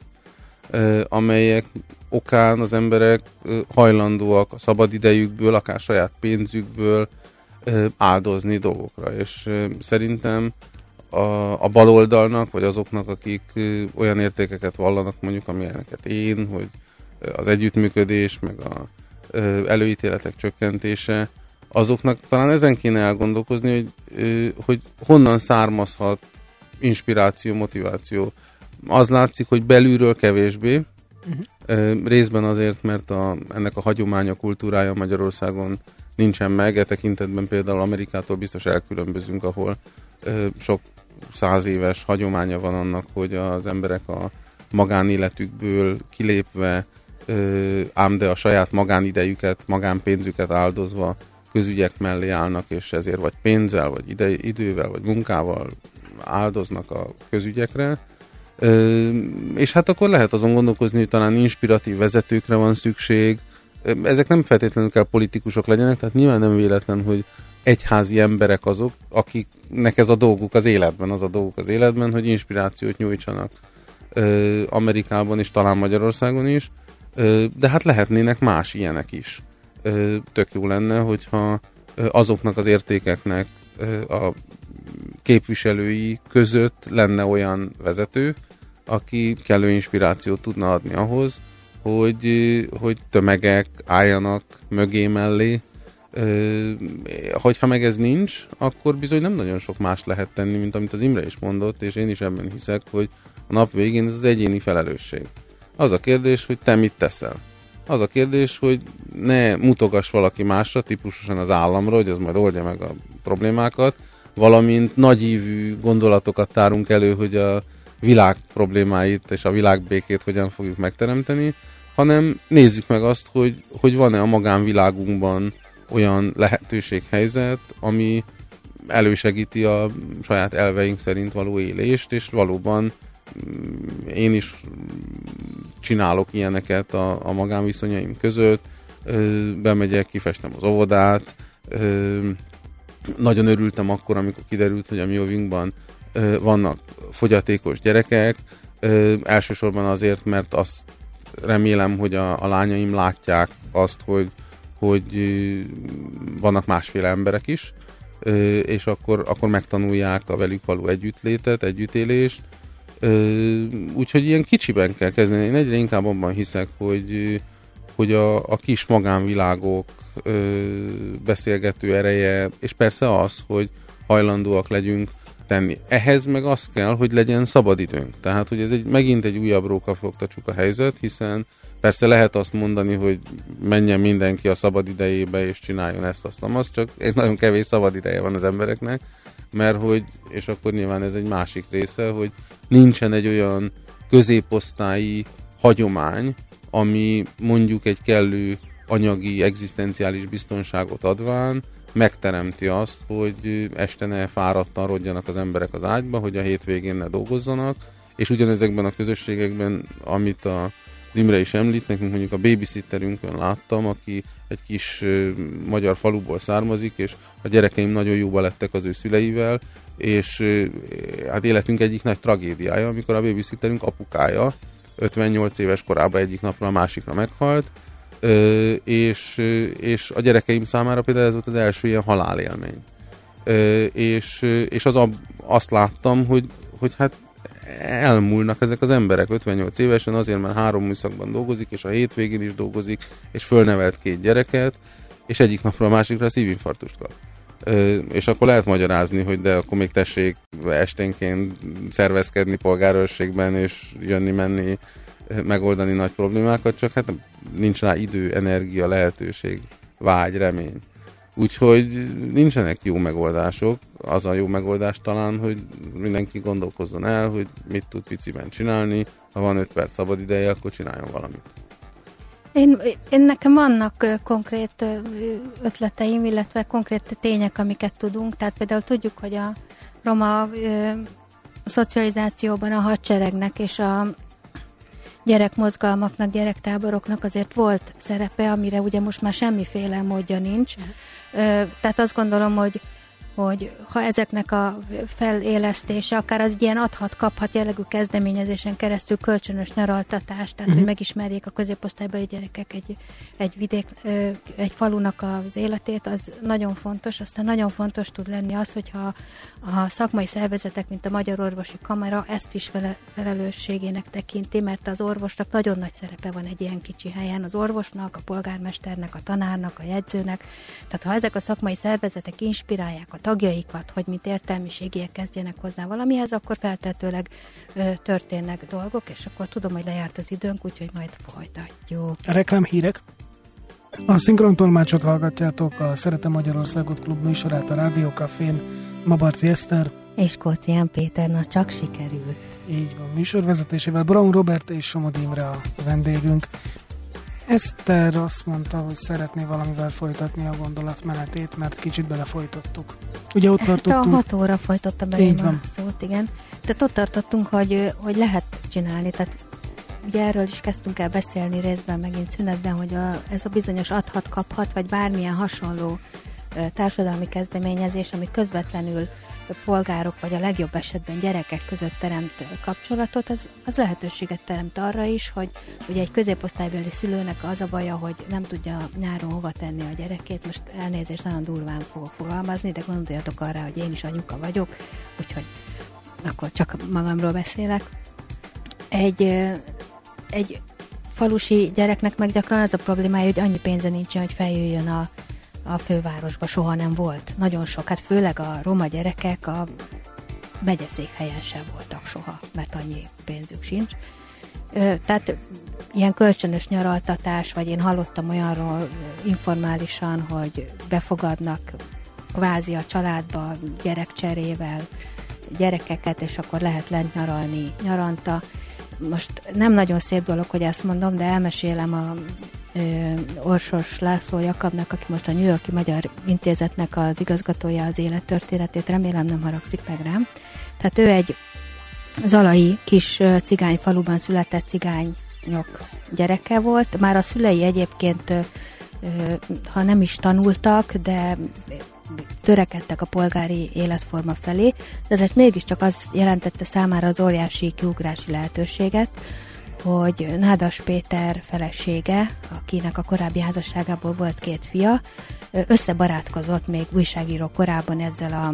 [SPEAKER 2] amelyek okán az emberek hajlandóak a szabad idejükből, akár saját pénzükből áldozni dolgokra. És szerintem a, a baloldalnak, vagy azoknak, akik olyan értékeket vallanak, mondjuk, amilyeneket én, hogy az együttműködés, meg a előítéletek csökkentése, azoknak talán ezen kéne elgondolkozni, hogy, hogy honnan származhat inspiráció, motiváció. Az látszik, hogy belülről kevésbé, uh-huh. részben azért, mert a, ennek a hagyománya, kultúrája Magyarországon nincsen meg, e tekintetben például Amerikától biztos elkülönbözünk, ahol sok száz éves hagyománya van annak, hogy az emberek a magánéletükből kilépve, ám de a saját magánidejüket, magánpénzüket áldozva közügyek mellé állnak, és ezért vagy pénzzel, vagy ide, idővel, vagy munkával áldoznak a közügyekre. Ö, és hát akkor lehet azon gondolkozni, hogy talán inspiratív vezetőkre van szükség. Ezek nem feltétlenül kell politikusok legyenek, tehát nyilván nem véletlen, hogy egyházi emberek azok, akiknek ez a dolguk az életben, az a dolguk az életben, hogy inspirációt nyújtsanak ö, Amerikában és talán Magyarországon is, ö, de hát lehetnének más ilyenek is. Ö, tök jó lenne, hogyha ö, azoknak az értékeknek ö, a képviselői között lenne olyan vezető, aki kellő inspirációt tudna adni ahhoz, hogy, hogy tömegek álljanak mögé mellé. Hogyha meg ez nincs, akkor bizony nem nagyon sok más lehet tenni, mint amit az Imre is mondott, és én is ebben hiszek, hogy a nap végén ez az egyéni felelősség. Az a kérdés, hogy te mit teszel. Az a kérdés, hogy ne mutogass valaki másra, típusosan az államra, hogy az majd oldja meg a problémákat, valamint nagyívű gondolatokat tárunk elő, hogy a világ problémáit és a világbékét hogyan fogjuk megteremteni, hanem nézzük meg azt, hogy, hogy van-e a magánvilágunkban olyan lehetőséghelyzet, ami elősegíti a saját elveink szerint való élést, és valóban én is csinálok ilyeneket a, a magánviszonyaim között, bemegyek, kifestem az óvodát, nagyon örültem akkor, amikor kiderült, hogy a mi óvinkban vannak fogyatékos gyerekek, elsősorban azért, mert azt remélem, hogy a, a lányaim látják azt, hogy, hogy vannak másféle emberek is, és akkor, akkor megtanulják a velük való együttlétet, együttélést. Úgyhogy ilyen kicsiben kell kezdeni. Én egyre inkább abban hiszek, hogy, hogy a, a kis magánvilágok beszélgető ereje, és persze az, hogy hajlandóak legyünk tenni. Ehhez meg az kell, hogy legyen szabadidőnk. Tehát, hogy ez egy, megint egy újabb rókafogta csuka helyzet, hiszen persze lehet azt mondani, hogy menjen mindenki a szabad idejébe, és csináljon ezt, azt, azt, csak egy nagyon kevés szabad ideje van az embereknek, mert hogy, és akkor nyilván ez egy másik része, hogy nincsen egy olyan középosztályi hagyomány, ami mondjuk egy kellő anyagi, egzisztenciális biztonságot adván megteremti azt, hogy este ne fáradtan rodjanak az emberek az ágyba, hogy a hétvégén ne dolgozzanak, és ugyanezekben a közösségekben, amit a, az Imre is említ, nekünk mondjuk a babysitterünkön láttam, aki egy kis uh, magyar faluból származik, és a gyerekeim nagyon jóba lettek az ő szüleivel, és uh, hát életünk egyik nagy tragédiája, amikor a babysitterünk apukája ötvennyolc éves korában egyik napra a másikra meghalt, Ö, és, és a gyerekeim számára például ez volt az első ilyen halálélmény. Ö, és és az ab, azt láttam, hogy, hogy hát elmúlnak ezek az emberek ötvennyolc évesen azért, mert három műszakban dolgozik, és a hétvégén is dolgozik, és fölnevelt két gyereket, és egyik napra a másikra szívinfarktust kap. Ö, és akkor lehet magyarázni, hogy de akkor még tessék esténként szervezkedni polgárőrségben, és jönni-menni, megoldani nagy problémákat, csak hát nincs rá idő, energia, lehetőség, vágy, remény. Úgyhogy nincsenek jó megoldások. Az a jó megoldás talán, hogy mindenki gondolkozzon el, hogy mit tud piciben csinálni. Ha van öt perc szabad ideje, akkor csináljon valamit.
[SPEAKER 4] Én, én nekem vannak ö, konkrét ö, ötleteim, illetve konkrét tények, amiket tudunk. Tehát például tudjuk, hogy a roma ö, a szocializációban a hadseregnek és a gyerekmozgalmaknak, gyerektáboroknak azért volt szerepe, amire ugye most már semmiféle módja nincs. Uh-huh. Tehát azt gondolom, hogy, hogy ha ezeknek a felélesztése, akár az ilyen adhat-kaphat jellegű kezdeményezésen keresztül kölcsönös nyaraltatás, tehát uh-huh. hogy megismerjék a középosztálybeli gyerekek egy, egy vidék, egy falunak az életét, az nagyon fontos. Aztán nagyon fontos tud lenni az, hogyha a szakmai szervezetek, mint a Magyar Orvosi Kamara ezt is fele, felelősségének tekinti, mert az orvosnak nagyon nagy szerepe van egy ilyen kicsi helyen, az orvosnak, a polgármesternek, a tanárnak, a jegyzőnek. Tehát ha ezek a szakmai szervezetek inspirálják a tagjaikat, hogy mint értelmiségiek kezdjenek hozzá valamihez, akkor feltetőleg ö, történnek dolgok, és akkor tudom, hogy lejárt az időnk, úgyhogy majd folytatjuk.
[SPEAKER 1] Reklámhírek. A szinkrontolmácsot hallgatjátok, a Szeretem Magyarországot klub műsorát a Rádió Cafén. Mabarci Eszter
[SPEAKER 4] és Kócián Péter, na csak sikerült.
[SPEAKER 1] Így van, műsorvezetésével Braun Robert és Somodi Imre a vendégünk. Eszter azt mondta, hogy szeretné valamivel folytatni a gondolatmenetét, mert kicsit belefolytottuk. Ugye ott tartottunk...
[SPEAKER 4] Hát a hat óra folytotta be a szót, igen. Tehát ott tartottunk, hogy, hogy lehet csinálni, tehát ugye erről is kezdtünk el beszélni részben, megint szünetben, hogy a, ez a bizonyos adhat-kaphat, vagy bármilyen hasonló társadalmi kezdeményezés, ami közvetlenül polgárok, vagy a legjobb esetben gyerekek között teremt kapcsolatot, az, az lehetőséget teremt arra is, hogy ugye egy középosztálybeli szülőnek az a baja, hogy nem tudja nyáron hova tenni a gyerekét. Most elnézést, nagyon durván fogok fogalmazni, de gondoljatok arra, hogy én is anyuka vagyok, úgyhogy akkor csak magamról beszélek. Egy, egy falusi gyereknek meg gyakran az a problémája, hogy annyi pénze nincsen, hogy feljöjjön a a fővárosba, soha nem volt. Nagyon sok, hát főleg a roma gyerekek a megyeszékhelyen sem voltak soha, mert annyi pénzük sincs. Ö, tehát ilyen kölcsönös nyaraltatás, vagy én hallottam olyanról informálisan, hogy befogadnak kvázi a családba gyerekcserével gyerekeket, és akkor lehet lent nyaralni nyaranta. Most nem nagyon szép dolog, hogy ezt mondom, de elmesélem a Orsos László Jakabnak, aki most a New York-i Magyar Intézetnek az igazgatója, az élettörténetét, remélem nem haragszik meg rám. Tehát ő egy zalai kis cigányfaluban született cigányok gyereke volt. Már a szülei egyébként, ha nem is tanultak, de törekedtek a polgári életforma felé, de ezért mégiscsak az jelentette számára az óriási kiugrási lehetőséget, hogy Nádas Péter felesége, akinek a korábbi házasságából volt két fia, összebarátkozott még újságíró korában ezzel a,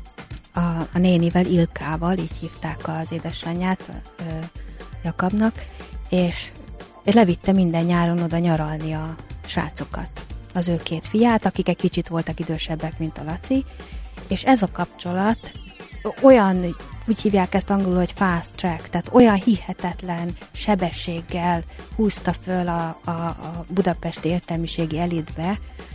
[SPEAKER 4] a, a nénivel, Ilkával, így hívták az édesanyját Jakabnak, és, és levitte minden nyáron oda nyaralni a srácokat, az ő két fiát, akik egy kicsit voltak idősebbek, mint a Laci, és ez a kapcsolat olyan, úgy hívják ezt angolul, hogy fast track, tehát olyan hihetetlen sebességgel húzta föl a, a, a budapesti értelmiségi elitbe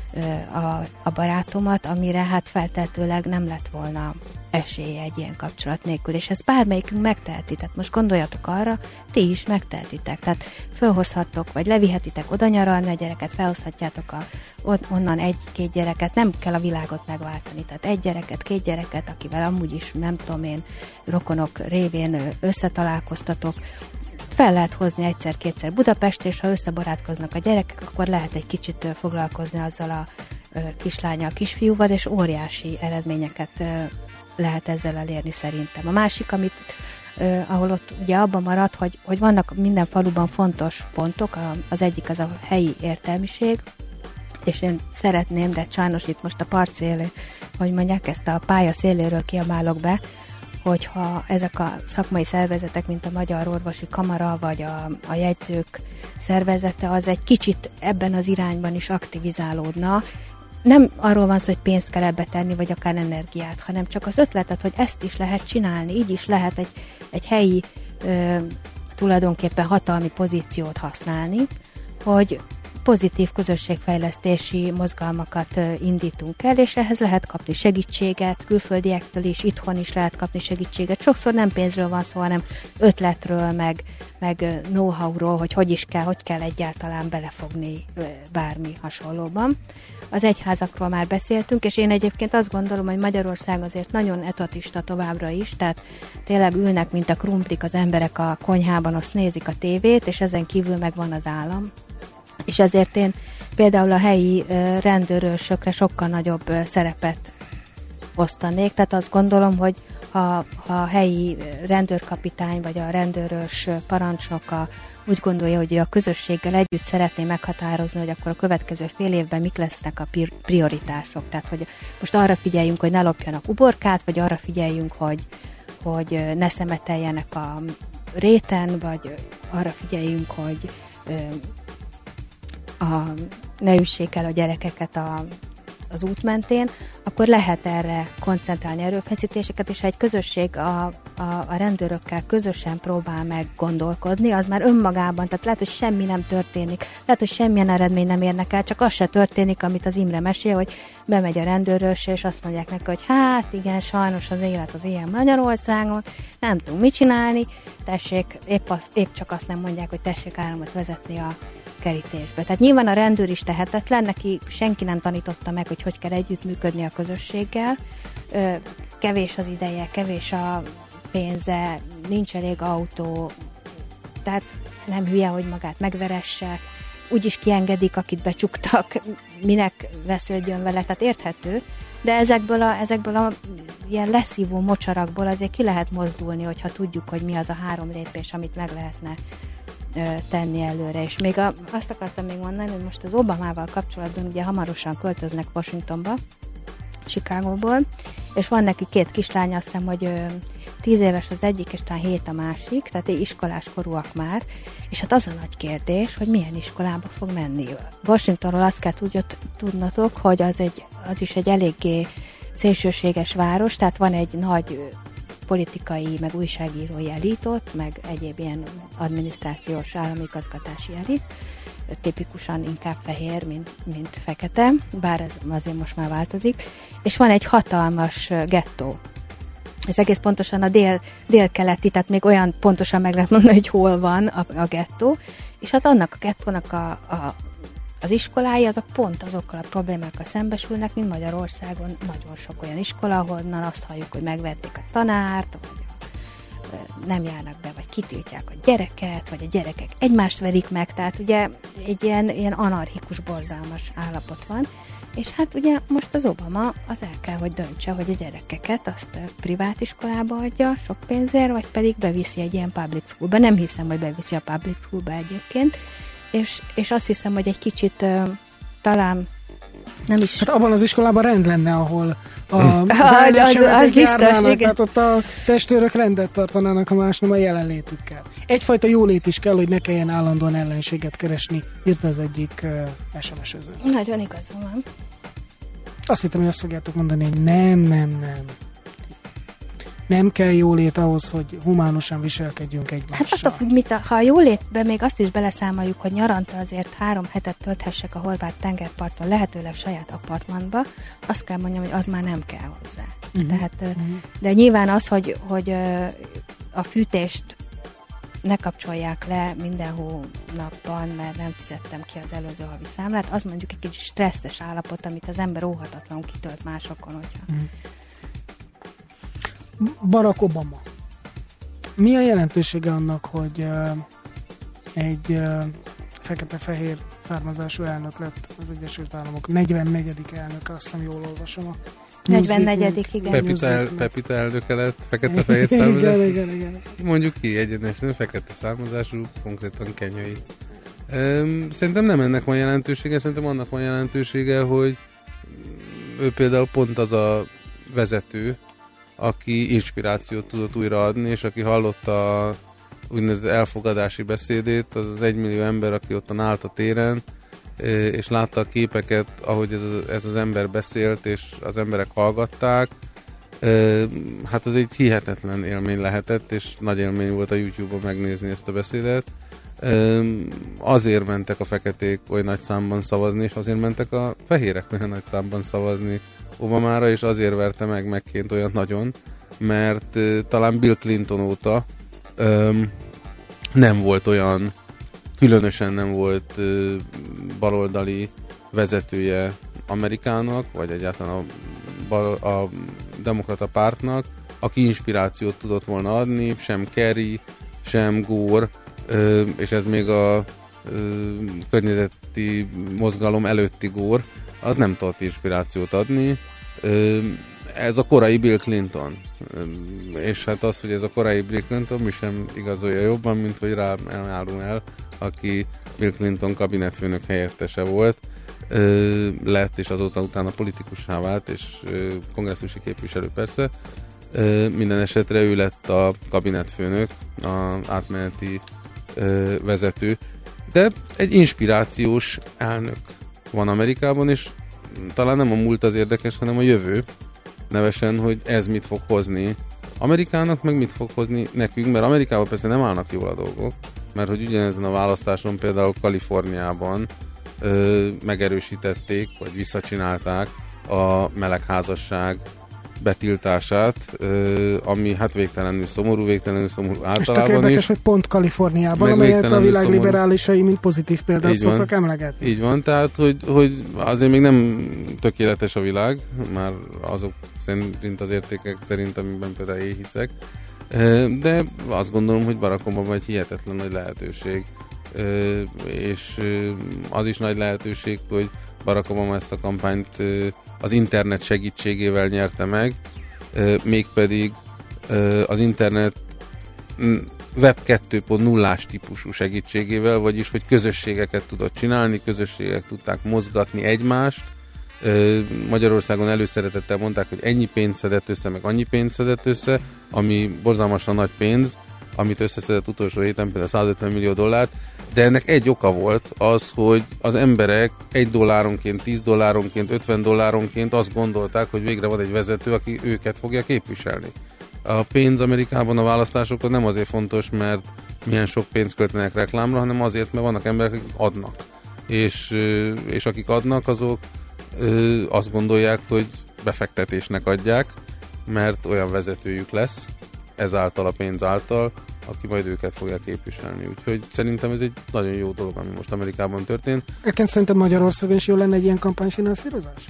[SPEAKER 4] a, a barátomat, amire hát feltehetőleg nem lett volna esélye egy ilyen kapcsolat nélkül, és ezt bármelyikünk megteheti, tehát most gondoljatok arra, ti is megtehetitek, tehát fölhozhattok, vagy levihetitek oda nyaralni a gyereket, felhozhatjátok a, onnan egy-két gyereket, nem kell a világot megváltani, tehát egy gyereket, két gyereket, akivel amúgy is, nem tudom én, rokonok révén összetalálkoztatok, fel lehet hozni egyszer-kétszer Budapest, és ha összebarátkoznak a gyerekek, akkor lehet egy kicsit foglalkozni azzal a kislányal, kisfiúval, és óriási eredményeket lehet ezzel elérni szerintem. A másik, amit, eh, ahol ott ugye abban marad, hogy, hogy vannak minden faluban fontos pontok, a, az egyik az a helyi értelmiség, és én szeretném, de sajnos itt most a partszél, hogy mondják, ezt a pálya széléről kiabálok be, hogyha ezek a szakmai szervezetek, mint a Magyar Orvosi Kamara, vagy a, a jegyzők szervezete, az egy kicsit ebben az irányban is aktivizálódna. Nem arról van szó, hogy pénzt kell ebbe tenni, vagy akár energiát, hanem csak az ötletet, hogy ezt is lehet csinálni, így is lehet egy, egy helyi ö, tulajdonképpen hatalmi pozíciót használni, hogy pozitív közösségfejlesztési mozgalmakat indítunk el, és ehhez lehet kapni segítséget, külföldiektől is, itthon is lehet kapni segítséget. Sokszor nem pénzről van szó, hanem ötletről, meg, meg know-how-ról, hogy hogy is kell, hogy kell egyáltalán belefogni bármi hasonlóban. Az egyházakról már beszéltünk, és én egyébként azt gondolom, hogy Magyarország azért nagyon etatista továbbra is, tehát tényleg ülnek, mint a krumplik az emberek a konyhában, azt nézik a tévét, és ezen kívül meg van az állam. És ezért én például a helyi rendőrösökre sokkal nagyobb szerepet osztanék, tehát azt gondolom, hogy ha, ha a helyi rendőrkapitány vagy a rendőrös parancsnoka úgy gondolja, hogy ő a közösséggel együtt szeretné meghatározni, hogy akkor a következő fél évben mik lesznek a prioritások. Tehát, hogy most arra figyeljünk, hogy ne lopjanak uborkát, vagy arra figyeljünk, hogy, hogy ne szemeteljenek a réten, vagy arra figyeljünk, hogy a, ne üssék el a gyerekeket a, az út mentén, akkor lehet erre koncentrálni erőfeszítéseket, és ha egy közösség a, a, a rendőrökkel közösen próbál meg gondolkodni, az már önmagában, tehát lehet, hogy semmi nem történik, lehet, hogy semmilyen eredmény nem érnek el, csak az se történik, amit az Imre mesél, hogy bemegy a rendőrös, és azt mondják neki, hogy hát igen, sajnos az élet az ilyen Magyarországon, nem tudunk mit csinálni, tessék, épp, az, épp csak azt nem mondják, hogy tessék áramot vezetni a kerítésbe. Tehát nyilván a rendőr is tehetetlen, neki senki nem tanította meg, hogy hogy kell együttműködni a közösséggel. Kevés az ideje, kevés a pénze, nincs elég autó, tehát nem hülye, hogy magát megveresse. úgyis kiengedik, akit becsuktak, minek vesződjön vele, tehát érthető, de ezekből a, ezekből a ilyen leszívó mocsarakból azért ki lehet mozdulni, hogyha tudjuk, hogy mi az a három lépés, amit meg lehetne ö, tenni előre. És még a, azt akartam még mondani, hogy most az Obamával kapcsolatban ugye hamarosan költöznek Washingtonba, Chicagóból, és van neki két kislánya, azt hiszem, hogy ö, tíz éves az egyik, és talán hét a másik, tehát iskolás korúak már, és hát az a nagy kérdés, hogy milyen iskolába fog menni. Washingtonról azt kell tudjat, tudnatok, hogy az, egy, az is egy eléggé szélsőséges város, tehát van egy nagy politikai, meg újságírói elitot, meg egyéb ilyen adminisztrációs állami igazgatási elit, tipikusan inkább fehér, mint, mint fekete, bár ez azért most már változik, és van egy hatalmas gettó. Ez egész pontosan a dél, délkeleti, tehát még olyan pontosan meg lehet mondani, hogy hol van a, a gettó, és hát annak a gettónak a, a, az iskolái, azok pont azokkal a problémákkal szembesülnek, mint Magyarországon nagyon sok olyan iskola, ahonnan azt halljuk, hogy megverték a tanárt, vagy nem járnak be, vagy kitiltják a gyereket, vagy a gyerekek egymást verik meg, tehát ugye egy ilyen, ilyen anarchikus, borzalmas állapot van, és hát ugye most az Obama az el kell, hogy döntse, hogy a gyerekeket azt privát iskolába adja sok pénzért, vagy pedig beviszi egy ilyen public schoolba. Nem hiszem, hogy beviszi a public schoolba egyébként, és, és azt hiszem, hogy egy kicsit uh, talán nem is...
[SPEAKER 1] Hát abban az iskolában rend lenne, ahol a
[SPEAKER 4] az, az, az biztos, igen.
[SPEAKER 1] Tehát ott a testőrök rendet tartanának a másnap a jelenlétükkel. Egyfajta jólét is kell, hogy ne kelljen állandóan ellenséget keresni, írta az egyik uh, es em es-öző.
[SPEAKER 4] Nagyon igazam van.
[SPEAKER 1] Azt hittem, hogy azt fogjátok mondani, hogy nem, nem, nem. Nem kell jólét ahhoz, hogy humánusan viselkedjünk egymással.
[SPEAKER 4] Hát attól függ, mit a, ha a jólétbe még azt is beleszámoljuk, hogy nyaranta azért három hetet tölthessek a horvát tengerparton, lehetőleg saját apartmanba, azt kell mondjam, hogy az már nem kell hozzá. Uh-huh. Tehát, uh-huh. De nyilván az, hogy, hogy a fűtést ne kapcsolják le minden hónapban, mert nem fizettem ki az előző havi számlát, az mondjuk egy kicsit stresszes állapot, amit az ember óhatatlanul kitölt másokon, hogyha... Uh-huh.
[SPEAKER 1] Barack Obama. Mi a jelentősége annak, hogy uh, egy uh, fekete-fehér származású elnök lett az Egyesült Államok negyvennegyedik elnök, azt hiszem jól olvasom a
[SPEAKER 4] negyvennegyedik, igen.
[SPEAKER 2] Pepita, el, Pepita elnöke lett, fekete-fehér származású.
[SPEAKER 1] Igen, igen, igen.
[SPEAKER 2] Mondjuk ki egyenesen, fekete származású, konkrétan kenyai. Szerintem nem ennek van jelentősége, szerintem annak van jelentősége, hogy ő például pont az a vezető, aki inspirációt tudott újraadni, és aki hallotta a úgynevezett elfogadási beszédét, az az egymillió ember, aki ottan állt a téren, és látta a képeket, ahogy ez az, ez az ember beszélt, és az emberek hallgatták. Hát az egy hihetetlen élmény lehetett, és nagy élmény volt a YouTube-on megnézni ezt a beszédet. Azért mentek a feketék olyan nagy számban szavazni, és azért mentek a fehérek olyan nagy számban szavazni Obamára, és azért verte meg megként olyan nagyon, mert uh, talán Bill Clinton óta um, nem volt olyan, különösen nem volt uh, baloldali vezetője Amerikának, vagy egyáltalán a, bal, a demokrata pártnak, aki inspirációt tudott volna adni, sem Kerry, sem Gore, uh, és ez még a uh, környezeti mozgalom előtti Gore, az nem tudott inspirációt adni. Ez a korai Bill Clinton. És hát az, hogy ez a korai Bill Clinton mi sem igazolja jobban, mint hogy rá elárul el, aki Bill Clinton kabinetfőnök helyettese volt, lett, és azóta utána politikussá vált, és kongresszusi képviselő persze. Minden esetre ő lett a kabinetfőnök, az átmeneti vezető. De egy inspirációs elnök van Amerikában, és talán nem a múlt az érdekes, hanem a jövő. Nevesen, hogy ez mit fog hozni Amerikának, meg mit fog hozni nekünk, mert Amerikában persze nem állnak jól a dolgok, mert hogy ugyanezen a választáson például Kaliforniában ö, megerősítették, vagy visszacsinálták a melegházasság betiltását, ö, ami hát végtelenül szomorú, végtelenül szomorú általában is. És érdekes,
[SPEAKER 1] hogy pont Kaliforniában, amelyet a világ szomorú liberálisai, mint pozitív példát szoktak emlegetni.
[SPEAKER 2] Így van, tehát hogy, hogy azért még nem tökéletes a világ, már azok szerint az értékek szerint, amiben például én hiszek, de azt gondolom, hogy Barack Obama egy hihetetlen nagy lehetőség és az is nagy lehetőség, hogy Barack Obama ezt a kampányt az internet segítségével nyerte meg, mégpedig az internet web kettő pont nullás típusú segítségével, vagyis hogy közösségeket tudott csinálni, közösségek tudták mozgatni egymást. Magyarországon előszeretettel mondták, hogy ennyi pénzt szedett össze, meg annyi pénzt szedett össze, ami borzalmasan nagy pénz, amit összeszedett utolsó héten például százötven millió dollárt, de ennek egy oka volt az, hogy az emberek egy dolláronként, tíz dolláronként, ötven dolláronként azt gondolták, hogy végre van egy vezető, aki őket fogja képviselni. A pénz Amerikában a választásokon nem azért fontos, mert milyen sok pénzt költenek reklámra, hanem azért, mert vannak emberek, akik adnak. És, és akik adnak, azok azt gondolják, hogy befektetésnek adják, mert olyan vezetőjük lesz, ezáltal a pénz által, aki majd őket fogja képviselni. Úgyhogy szerintem ez egy nagyon jó dolog, ami most Amerikában történt.
[SPEAKER 1] Egyébként szerintem Magyarországon is jó lenne egy ilyen kampányfinanszírozás?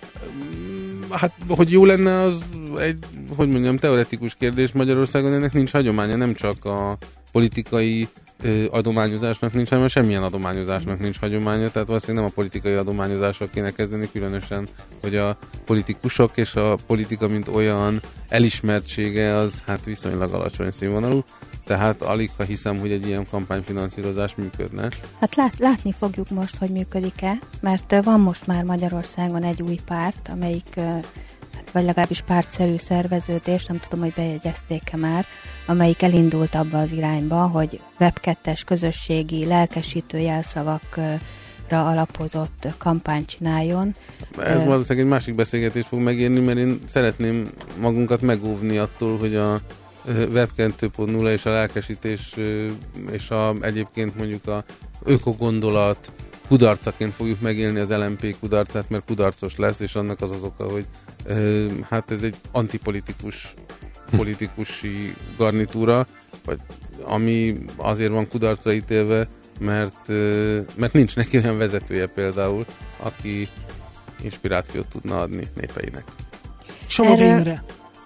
[SPEAKER 2] Hát, hogy jó lenne, az egy, hogy mondjam, teoretikus kérdés. Magyarországon ennek nincs hagyománya, nem csak a politikai ö, adományozásnak nincs, hanem semmilyen adományozásnak nincs hagyománya, tehát valószínűleg nem a politikai adományozások kéne kezdeni, különösen, hogy a politikusok és a politika, mint olyan elismertsége, az hát viszonylag alacsony színvonalú, tehát alig, ha hiszem, hogy egy ilyen kampányfinanszírozás működne.
[SPEAKER 4] Hát lát, látni fogjuk most, hogy működik-e, mert van most már Magyarországon egy új párt, amelyik, vagy legalábbis pártszerű szerveződés, nem tudom, hogy bejegyezték-e már, amelyik elindult abba az irányba, hogy web kettes közösségi, lelkesítő jelszavakra alapozott kampányt csináljon.
[SPEAKER 2] Ez valószínűleg egy másik beszélgetés fog megérni, mert én szeretném magunkat megóvni attól, hogy a web kettő pont nulla és a lelkesítés és a, egyébként mondjuk a ökogondolat kudarcaként fogjuk megélni az el em pé kudarcát, mert kudarcos lesz, és annak az az oka, hogy hát ez egy antipolitikus politikusi garnitúra, vagy ami azért van kudarcra ítélve, mert, mert nincs neki olyan vezetője például, aki inspirációt tudna adni népeinek.
[SPEAKER 1] Somogyi Imre.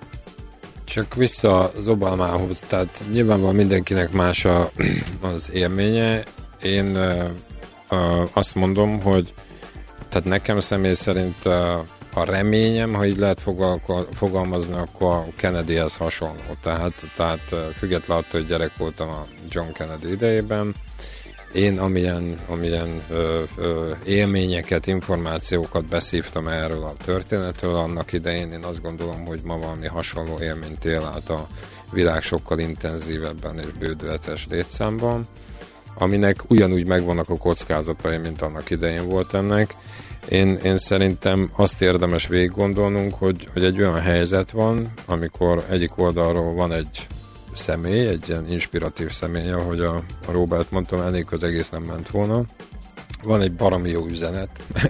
[SPEAKER 3] Csak vissza az Obamához, tehát nyilvánvalóan mindenkinek más a, az élménye. Én uh, uh, azt mondom, hogy tehát nekem személy szerint uh, a reményem, ha így lehet fogalmazni, akkor a Kennedyhez hasonló. Tehát, tehát uh, függetlenül attól, hogy gyerek voltam a John Kennedy idejében, én amilyen, amilyen ö, ö, élményeket, információkat beszívtam erről a történetről annak idején, én azt gondolom, hogy ma valami hasonló élményt él át a világ sokkal intenzívebben és bődületes létszámban, aminek ugyanúgy megvannak a kockázatai, mint annak idején volt ennek. Én, én szerintem azt érdemes végig gondolnunk, hogy, hogy egy olyan helyzet van, amikor egyik oldalról van egy személy, egy ilyen inspiratív személy, ahogy a, a Robert mondtam, ennél az egész nem ment volna. Van egy baromi jó üzenet,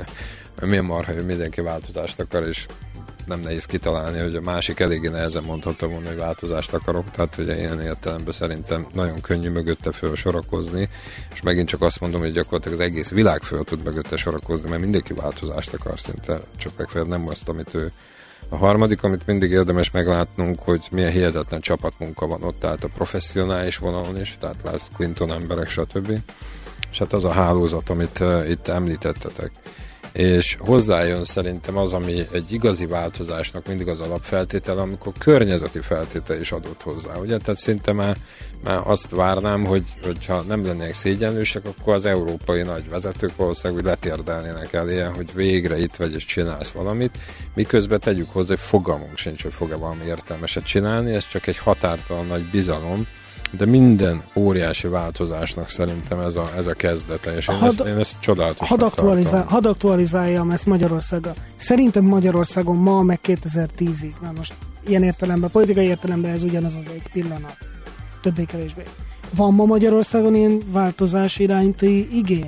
[SPEAKER 3] milyen marha, hogy mindenki változást akar, és nem nehéz kitalálni, hogy a másik eléggé nehezen mondhatta volna, hogy változást akarok, tehát ugye ilyen értelemben szerintem nagyon könnyű mögötte felsorakozni, és megint csak azt mondom, hogy gyakorlatilag az egész világ föl tud mögötte sorakozni, mert mindenki változást akar szinte, csak legfeljebb nem azt, amit ő. A harmadik, amit mindig érdemes meglátnunk, hogy milyen hihetetlen csapatmunka van ott, tehát a professzionális vonalon is, tehát látsz Clinton emberek, stb. És hát az a hálózat, amit uh, itt említettetek. És hozzájön szerintem az, ami egy igazi változásnak mindig az alapfeltétele, amikor környezeti feltétel is adott hozzá. Ugye? Tehát szinte már, már azt várnám, hogy, hogyha nem lennének szégyenlősek, akkor az európai nagy vezetők valószínűleg letérdelnének elé, hogy végre itt vagy és csinálsz valamit, miközben tegyük hozzá, hogy fogalmunk sincs, hogy fog-e valami értelmeset csinálni, ez csak egy határtalan nagy bizalom, de minden óriási változásnak szerintem ez a, ez a kezdete, és én, had, ezt, én ezt csodálatosnak
[SPEAKER 1] had aktualizál, Hadd aktualizáljam ezt Magyarországon. Szerintem Magyarországon ma, meg kétezer-tízig, na most ilyen értelemben, politikai értelemben ez ugyanaz az egy pillanat. Többé-kevésbé. Van ma Magyarországon ilyen változás iránti igény?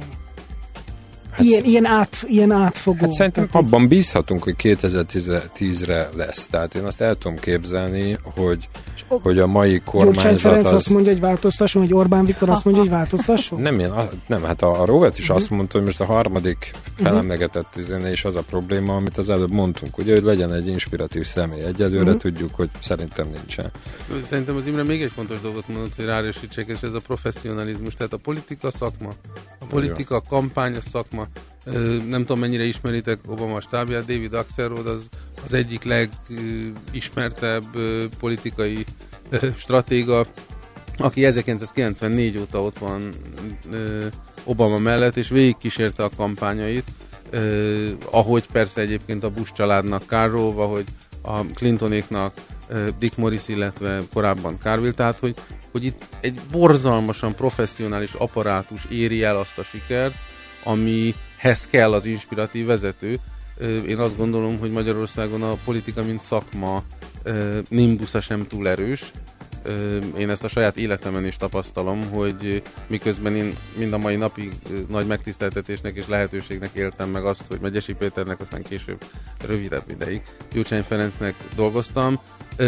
[SPEAKER 1] Hát ilyen, ilyen, át, ilyen átfogó.
[SPEAKER 3] Hát szerintem tehát abban bízhatunk, hogy kétezer-tízre lesz. Tehát én azt el tudom képzelni, hogy
[SPEAKER 1] és
[SPEAKER 3] hogy a mai
[SPEAKER 1] Gyurcsány
[SPEAKER 3] kormányzat
[SPEAKER 1] Ferenc
[SPEAKER 3] az...
[SPEAKER 1] azt mondja, hogy változtasson, hogy Orbán Viktor azt mondja, hogy változtasson?
[SPEAKER 3] Nem, én, nem, hát a, a Robert is
[SPEAKER 1] uh-huh.
[SPEAKER 3] azt mondta, hogy most a harmadik felemlegetett izéne is az a probléma, amit az előbb mondtunk, ugye, hogy legyen egy inspiratív személy. Egyelőre uh-huh. tudjuk, hogy szerintem nincsen.
[SPEAKER 2] Szerintem az Imre még egy fontos dolgot mondott, hogy ráerősítsek, és ez a professzionalizmus, tehát a politika szakma, a politika, a kampány, a szakma. Nem tudom, mennyire ismeritek Obama stábját, David Axelrod az, az egyik legismertebb politikai stratéga, aki ezerkilencszázkilencvennégy óta ott van Obama mellett, és végigkísérte a kampányait, ahogy persze egyébként a Bush családnak Carroll, ahogy a Clintonéknak Dick Morris, illetve korábban Carville, tehát hogy, hogy itt egy borzalmasan professzionális apparátus éri el azt a sikert, amihez kell az inspiratív vezető. Én azt gondolom, hogy Magyarországon a politika, mint szakma nimbusza sem túl erős. Én ezt a saját életemen is tapasztalom, hogy miközben én mind a mai napig nagy megtiszteltetésnek és lehetőségnek éltem meg azt, hogy Megyesi Péternek, aztán később rövidebb ideig Gyurcsány Ferencnek dolgoztam.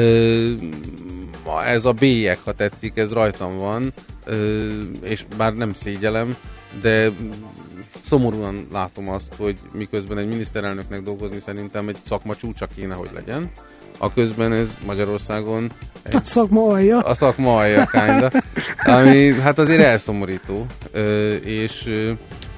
[SPEAKER 2] Ez a bélyeg, ha tetszik, ez rajtam van, és bár nem szégyelem, de szomorúan látom azt, hogy miközben egy miniszterelnöknek dolgozni szerintem egy szakma csúcsa kéne, hogy legyen. A közben ez Magyarországon egy,
[SPEAKER 1] a szakma alja.
[SPEAKER 2] A szakma alja, kinda, ami hát azért elszomorító. Ö, és ö,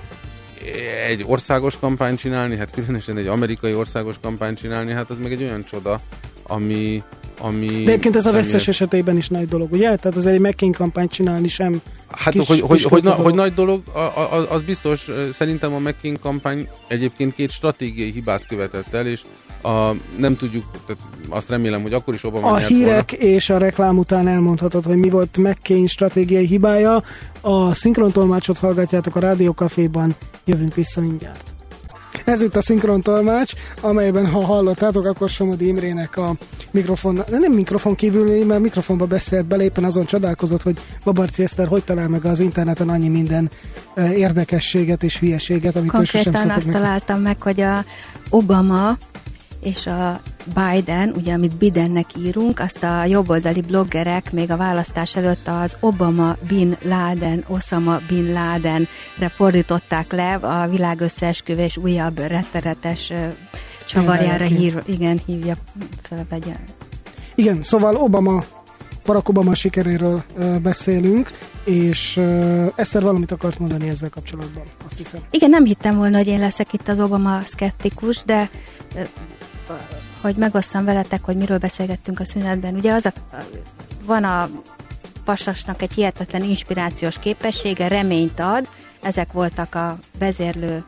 [SPEAKER 2] egy országos kampányt csinálni, hát különösen egy amerikai országos kampányt csinálni, hát az meg egy olyan csoda, ami... ami
[SPEAKER 1] de egyébként ez a vesztes esetében is nagy dolog, ugye? Tehát azért egy McCain kampányt csinálni sem
[SPEAKER 2] hát,
[SPEAKER 1] kis,
[SPEAKER 2] hogy,
[SPEAKER 1] kis
[SPEAKER 2] hogy, hogy, na,
[SPEAKER 1] dolog.
[SPEAKER 2] hogy nagy dolog, az, az biztos. Szerintem a McCain kampány egyébként két stratégiai hibát követett el, és a, nem tudjuk, tehát azt remélem, hogy akkor is Obama
[SPEAKER 1] a
[SPEAKER 2] nyert
[SPEAKER 1] hírek
[SPEAKER 2] volna.
[SPEAKER 1] És a reklám után elmondhatod, hogy mi volt McCain stratégiai hibája. A szinkrontolmácsot hallgatjátok a Rádiókaféban, jövünk vissza mindjárt. Ez itt a szinkrontolmács, amelyben ha hallottátok, akkor Somodi Imrének a mikrofon, de nem mikrofon kívül, mert mikrofonba beszélt bele, éppen azon csodálkozott, hogy Babarczy Eszter hogy talál meg az interneten annyi minden érdekességet és hülyeséget, amit ő sosem
[SPEAKER 4] konkrétan azt
[SPEAKER 1] meg...
[SPEAKER 4] találtam meg, hogy a Obama és a Biden, ugye amit Bidennek írunk, azt a jobboldali bloggerek még a választás előtt az Obama Bin Laden, Osama Bin Ladenre fordították le, a világ összeesküvés újabb rettenetes csavarjára hír, igen, hívja fel, vegye.
[SPEAKER 1] Igen, szóval Obama, Barack Obama sikeréről uh, beszélünk, és uh, Eszter valamit akart mondani ezzel kapcsolatban, azt hiszem.
[SPEAKER 4] Igen, nem hittem volna, hogy én leszek itt az Obama szkeptikus, de uh, hogy megosszam veletek, hogy miről beszélgettünk a szünetben. Ugye az a, van a Pasasnak egy hihetetlen inspirációs képessége, reményt ad, ezek voltak a vezérlő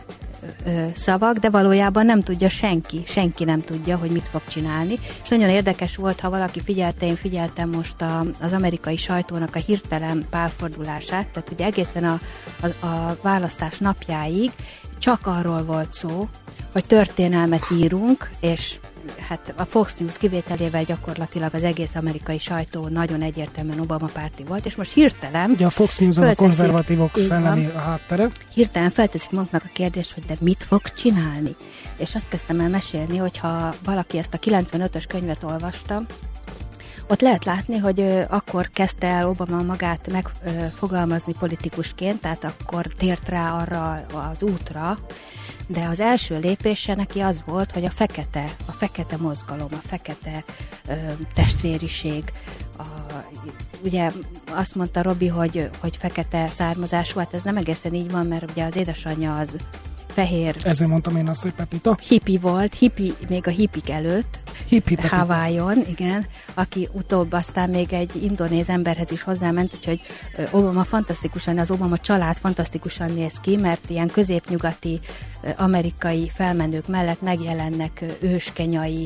[SPEAKER 4] ö, szavak, de valójában nem tudja senki, senki nem tudja, hogy mit fog csinálni. És nagyon érdekes volt, ha valaki figyelte, én figyeltem most a, az amerikai sajtónak a hirtelen pálfordulását, tehát ugye egészen a, a, a választás napjáig csak arról volt szó, hogy történelmet írunk, és hát a Fox News kivételével gyakorlatilag az egész amerikai sajtó nagyon egyértelműen Obama párti volt, és most hirtelen...
[SPEAKER 1] Ugye a Fox News az a konzervatívok szellemi a háttere.
[SPEAKER 4] Hirtelen felteszik magunknak a kérdést, hogy de mit fog csinálni? És azt kezdtem el mesélni, hogyha valaki ezt a kilencvenötös könyvet olvasta, ott lehet látni, hogy ö, akkor kezdte el Obama magát megfogalmazni politikusként, tehát akkor tért rá arra az útra, de az első lépése neki az volt, hogy a fekete, a fekete mozgalom, a fekete ö, testvériség, a, ugye azt mondta Robi, hogy, hogy fekete származású, hát ez nem egészen így van, mert ugye az édesanyja az fehér.
[SPEAKER 1] Ezért mondtam én azt, hogy Pepita.
[SPEAKER 4] Hippi volt, hippi még a hippik előtt,
[SPEAKER 1] hippi
[SPEAKER 4] Hawaiion, igen, aki utóbb aztán még egy indonéz emberhez is hozzáment, úgyhogy Obama fantasztikusan, az Obama család fantasztikusan néz ki, mert ilyen középnyugati amerikai felmenők mellett megjelennek őskenyai,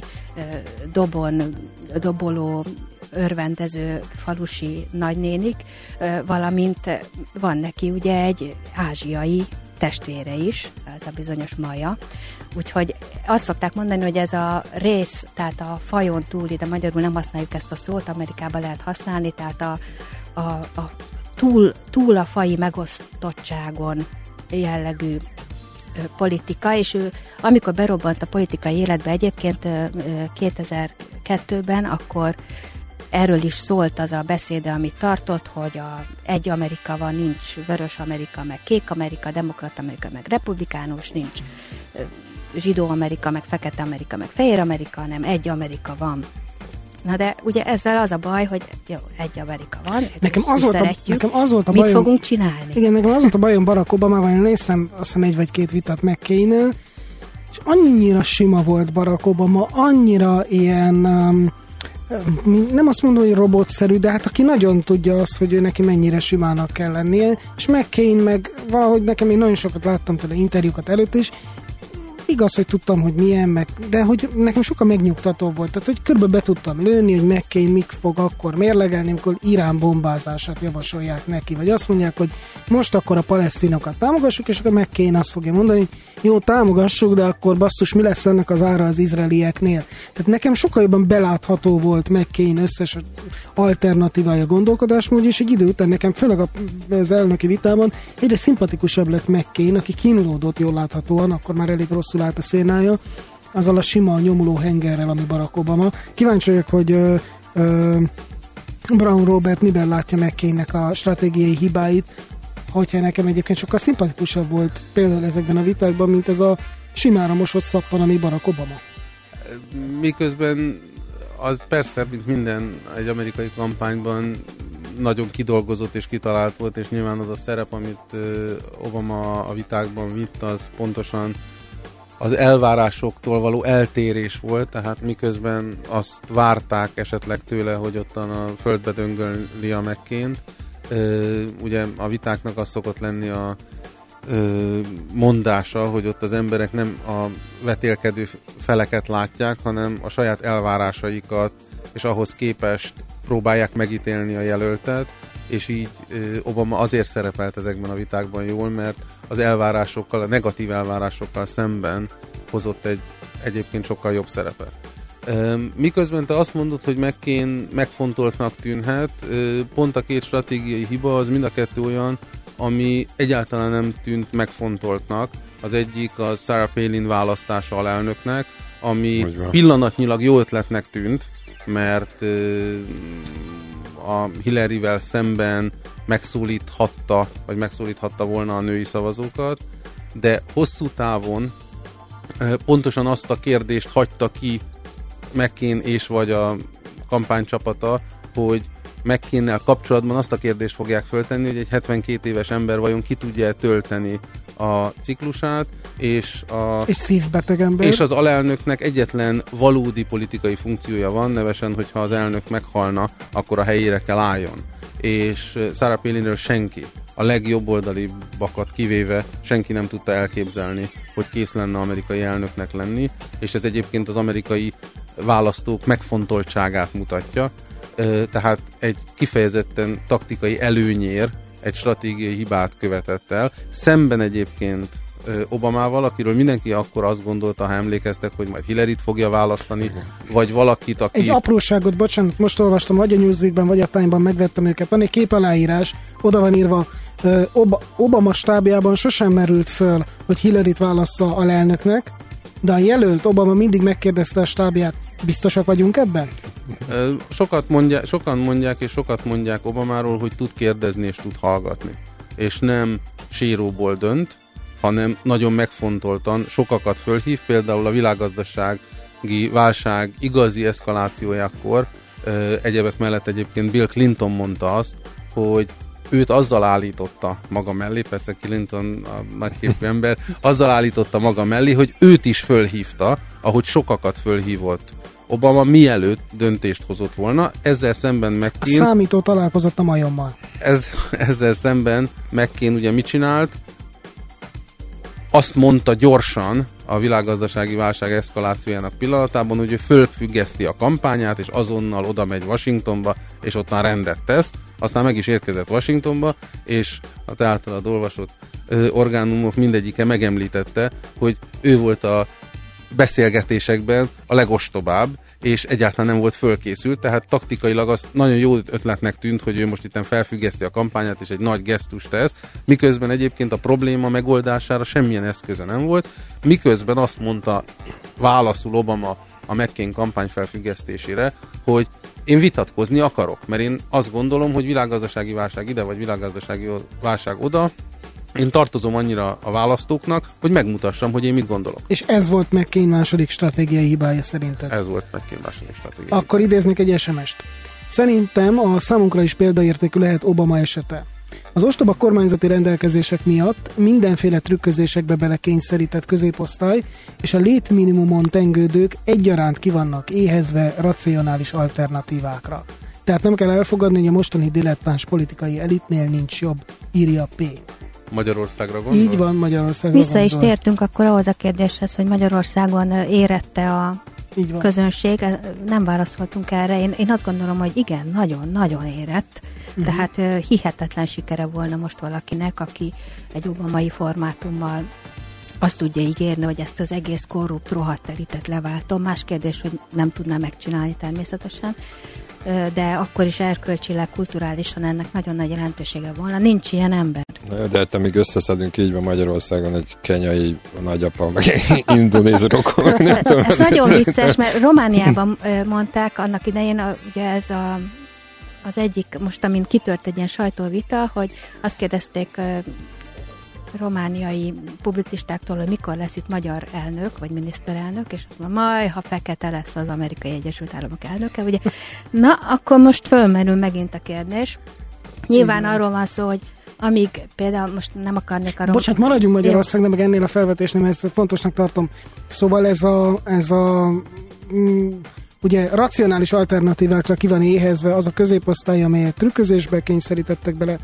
[SPEAKER 4] dobon, doboló, örvendező falusi nagynénik, valamint van neki ugye egy ázsiai testvére is, ez a bizonyos Maja. Úgyhogy azt szokták mondani, hogy ez a rész, tehát a fajon túli, de magyarul nem használjuk ezt a szót, Amerikában lehet használni, tehát a, a, a túl, túl a faji megosztottságon jellegű politika, és ő, amikor berobbant a politikai életbe egyébként kétezer-kettőben, akkor erről is szólt az a beszéde, amit tartott, hogy a, egy Amerika van, nincs vörös Amerika, meg kék Amerika, demokrata Amerika, meg republikánus, nincs zsidó Amerika, meg fekete Amerika, meg fehér Amerika, hanem egy Amerika van. Na de ugye ezzel az a baj, hogy jó, egy Amerika van,
[SPEAKER 1] nekem az, volt a, nekem az volt a
[SPEAKER 4] mit
[SPEAKER 1] bajom,
[SPEAKER 4] fogunk csinálni?
[SPEAKER 1] Igen, nekem az volt a bajom Barack Obamával, én néztem azt hiszem egy vagy két vitát McCain-nel, és annyira sima volt Barack Obama, annyira ilyen, um, nem azt mondom, hogy robotszerű, de hát aki nagyon tudja azt, hogy ő neki mennyire simának kell lennie, és McCain meg valahogy nekem én nagyon sokat láttam tőle interjúkat előtt is, igaz, hogy tudtam, hogy milyen, meg, de hogy nekem sokkal megnyugtató volt. Tehát, hogy körülbelül be tudtam lőni, hogy McCain mit fog akkor mérlegelni, amikor Irán bombázását javasolják neki. Vagy azt mondják, hogy most akkor a palesztinokat támogassuk, és akkor McCain azt fogja mondani, hogy jó, támogassuk, de akkor basszus, mi lesz ennek az ára az izraelieknél. Tehát nekem sokkal jobban belátható volt McCain összes alternatívája gondolkodásmód, és egy idő után nekem, főleg az elnöki vitában egyre szimpatikusabb lett McCain, aki kínlódott jól láthatóan, akkor már elég rosszul állt a szénája, azzal a sima nyomuló hengerrel, ami Barack Obama. Kíváncsi vagyok, hogy ö, ö, Brown Robert miben látja McCainnek a stratégiai hibáit, hogyha nekem egyébként sokkal szimpatikusabb volt például ezekben a vitákban, mint ez a simára mosott szappan, ami Barack Obama.
[SPEAKER 2] Miközben az persze, mint minden egy amerikai kampányban nagyon kidolgozott és kitalált volt, és nyilván az a szerep, amit Obama a vitákban vitt, az pontosan az elvárásoktól való eltérés volt, tehát miközben azt várták esetleg tőle, hogy ottan a földbe döngöli a McCaint. Ugye a vitáknak az szokott lenni a mondása, hogy ott az emberek nem a vetélkedő feleket látják, hanem a saját elvárásaikat, és ahhoz képest próbálják megítélni a jelöltet, és így Obama azért szerepelt ezekben a vitákban jól, mert az elvárásokkal, a negatív elvárásokkal szemben hozott egy egyébként sokkal jobb szerepet. Miközben te azt mondod, hogy McCain megfontoltnak tűnhet, pont a két stratégiai hiba az mind a kettő olyan, ami egyáltalán nem tűnt megfontoltnak. Az egyik a Sarah Palin választása alelnöknek, ami pillanatnyilag jó ötletnek tűnt, mert a Hillaryvel szemben megszólíthatta, vagy megszólíthatta volna a női szavazókat, de hosszú távon pontosan azt a kérdést hagyta ki McCain és vagy a kampánycsapata, hogy McCainnel kapcsolatban azt a kérdést fogják föltenni, hogy egy hetvenkét éves ember vajon ki tudja tölteni a ciklusát, és, a,
[SPEAKER 1] és szívbeteg ember.
[SPEAKER 2] És az alelnöknek egyetlen valódi politikai funkciója van, nevesen, hogyha az elnök meghalna, akkor a helyére kell álljon. És Sarah Palinről senki, a legjobboldalibbakat kivéve senki nem tudta elképzelni, hogy kész lenne amerikai elnöknek lenni, és ez egyébként az amerikai választók megfontoltságát mutatja, tehát egy kifejezetten taktikai előnyér, egy stratégiai hibát követett el, szemben egyébként Obamával, akiről mindenki akkor azt gondolta, ha emlékeztek, hogy majd Hillaryt fogja választani, vagy valakit, aki...
[SPEAKER 1] Egy apróságot, bocsánat, most olvastam, vagy a Newsweekben, vagy a Time-ban megvettem őket. Van egy képaláírás, oda van írva, Obama stábjában sosem merült föl, hogy Hillaryt válassza alelnöknek, de a jelölt Obama mindig megkérdezte a stábját, biztosak vagyunk ebben?
[SPEAKER 2] Sokat mondják, sokan mondják, és sokat mondják Obamáról, hogy tud kérdezni és tud hallgatni. És nem síróból dönt, hanem nagyon megfontoltan sokakat fölhív, például a világgazdasági válság igazi eszkalációjakor, egyebek mellett egyébként Bill Clinton mondta azt, hogy őt azzal állította maga mellé, persze Clinton a nagyképű ember, azzal állította maga mellé, hogy őt is fölhívta, ahogy sokakat fölhívott Obama, mielőtt döntést hozott volna. Ezzel szemben McCain...
[SPEAKER 1] A számító találkozott a majommal.
[SPEAKER 2] Ez, ezzel szemben McCain ugye mit csinált? Azt mondta gyorsan a világgazdasági válság eszkalációjának pillanatában, hogy ő fölfüggeszti a kampányát, és azonnal oda megy Washingtonba, és ott már rendet tesz. Aztán meg is érkezett Washingtonba, és a te általad olvasott ö, orgánumok mindegyike megemlítette, hogy ő volt a beszélgetésekben a legostobább, és egyáltalán nem volt fölkészült, tehát taktikailag az nagyon jó ötletnek tűnt, hogy ő most itten felfüggeszti a kampányát, és egy nagy gesztust tesz, miközben egyébként a probléma megoldására semmilyen eszköze nem volt, miközben azt mondta válaszul Obama a McCain kampány felfüggesztésére, hogy én vitatkozni akarok, mert én azt gondolom, hogy világgazdasági válság ide, vagy világgazdasági válság oda, én tartozom annyira a választóknak, hogy megmutassam, hogy én mit gondolok.
[SPEAKER 1] És ez volt McCain második stratégiai hibája szerinted?
[SPEAKER 2] Ez volt McCain második stratégiai
[SPEAKER 1] Akkor
[SPEAKER 2] hibája.
[SPEAKER 1] idéznék egy es em est. Szerintem a számunkra is példaértékű lehet Obama esete. Az ostoba kormányzati rendelkezések miatt mindenféle trükközésekbe belekényszerített középosztály és a létminimumon tengődők egyaránt kivannak éhezve racionális alternatívákra. Tehát nem kell elfogadni, hogy a mostani dilettáns politikai elitnél nincs jobb, írja P.
[SPEAKER 2] Magyarországra gondol?
[SPEAKER 1] Így van, Magyarországra
[SPEAKER 4] Vissza
[SPEAKER 1] gondol.
[SPEAKER 4] is tértünk akkor ahhoz a kérdéshez, hogy Magyarországon érette a
[SPEAKER 1] Így van.
[SPEAKER 4] közönség. Nem válaszoltunk erre. Én, én azt gondolom, hogy igen, nagyon-nagyon érett. Uh-huh. Tehát uh, hihetetlen sikere volna most valakinek, aki egy obamai formátummal azt tudja ígérni, hogy ezt az egész korrupt, rohadt elitet leváltom. Más kérdés, hogy nem tudná megcsinálni természetesen, de akkor is erkölcsileg, kulturálisan ennek nagyon nagy jelentősége volna. Nincs ilyen ember.
[SPEAKER 3] De hát amíg összeszedünk, így van Magyarországon egy kenyai nagyapa, meg egy indonéz rokon.
[SPEAKER 4] Ez nagyon vicces, mert Romániában mondták annak idején, ugye ez a, az egyik, most amint kitört egy ilyen sajtóvita, hogy azt kérdezték romániai publicistáktól, hogy mikor lesz itt magyar elnök, vagy miniszterelnök, és azt mondja, majd, ha fekete lesz az Amerikai Egyesült Államok elnöke, ugye. Na, akkor most fölmerül megint a kérdés. Nyilván igen. Arról van szó, hogy amíg például most nem akarnék arról...
[SPEAKER 1] Bocsánat, maradjunk Magyarországon, meg ennél a felvetésnél, mert ezt fontosnak tartom. Szóval ez a, ez a mm, ugye racionális alternatívákra ki van éhezve az a középosztály, amelyet trükközésbe kényszerítettek bele,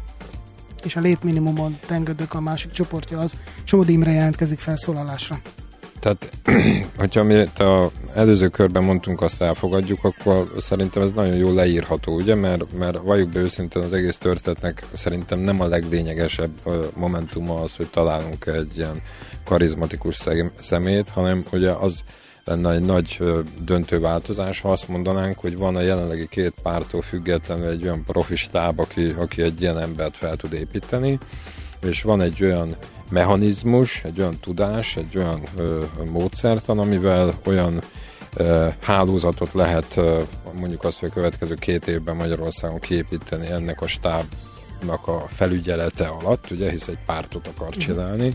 [SPEAKER 1] és a létminimumon tengődök a másik csoportja az. Somodi Imre jelentkezik felszólalásra.
[SPEAKER 3] Tehát, hogyha mi az előző körben mondtunk, azt elfogadjuk, akkor szerintem ez nagyon jól leírható, ugye? Mert, mert valljuk be őszintén, az egész történetnek szerintem nem a leglényegesebb momentuma az, hogy találunk egy ilyen karizmatikus szemét, hanem ugye az lenne egy nagy döntő változás, ha azt mondanánk, hogy van a jelenlegi két pártól függetlenül egy olyan profi stáb, aki, aki egy ilyen embert fel tud építeni, és van egy olyan mechanizmus, egy olyan tudás, egy olyan ö, módszertan, amivel olyan ö, hálózatot lehet ö, mondjuk azt, hogy a következő két évben Magyarországon kiépíteni ennek a stábnak a felügyelete alatt, ugye, hisz egy pártot akar csinálni,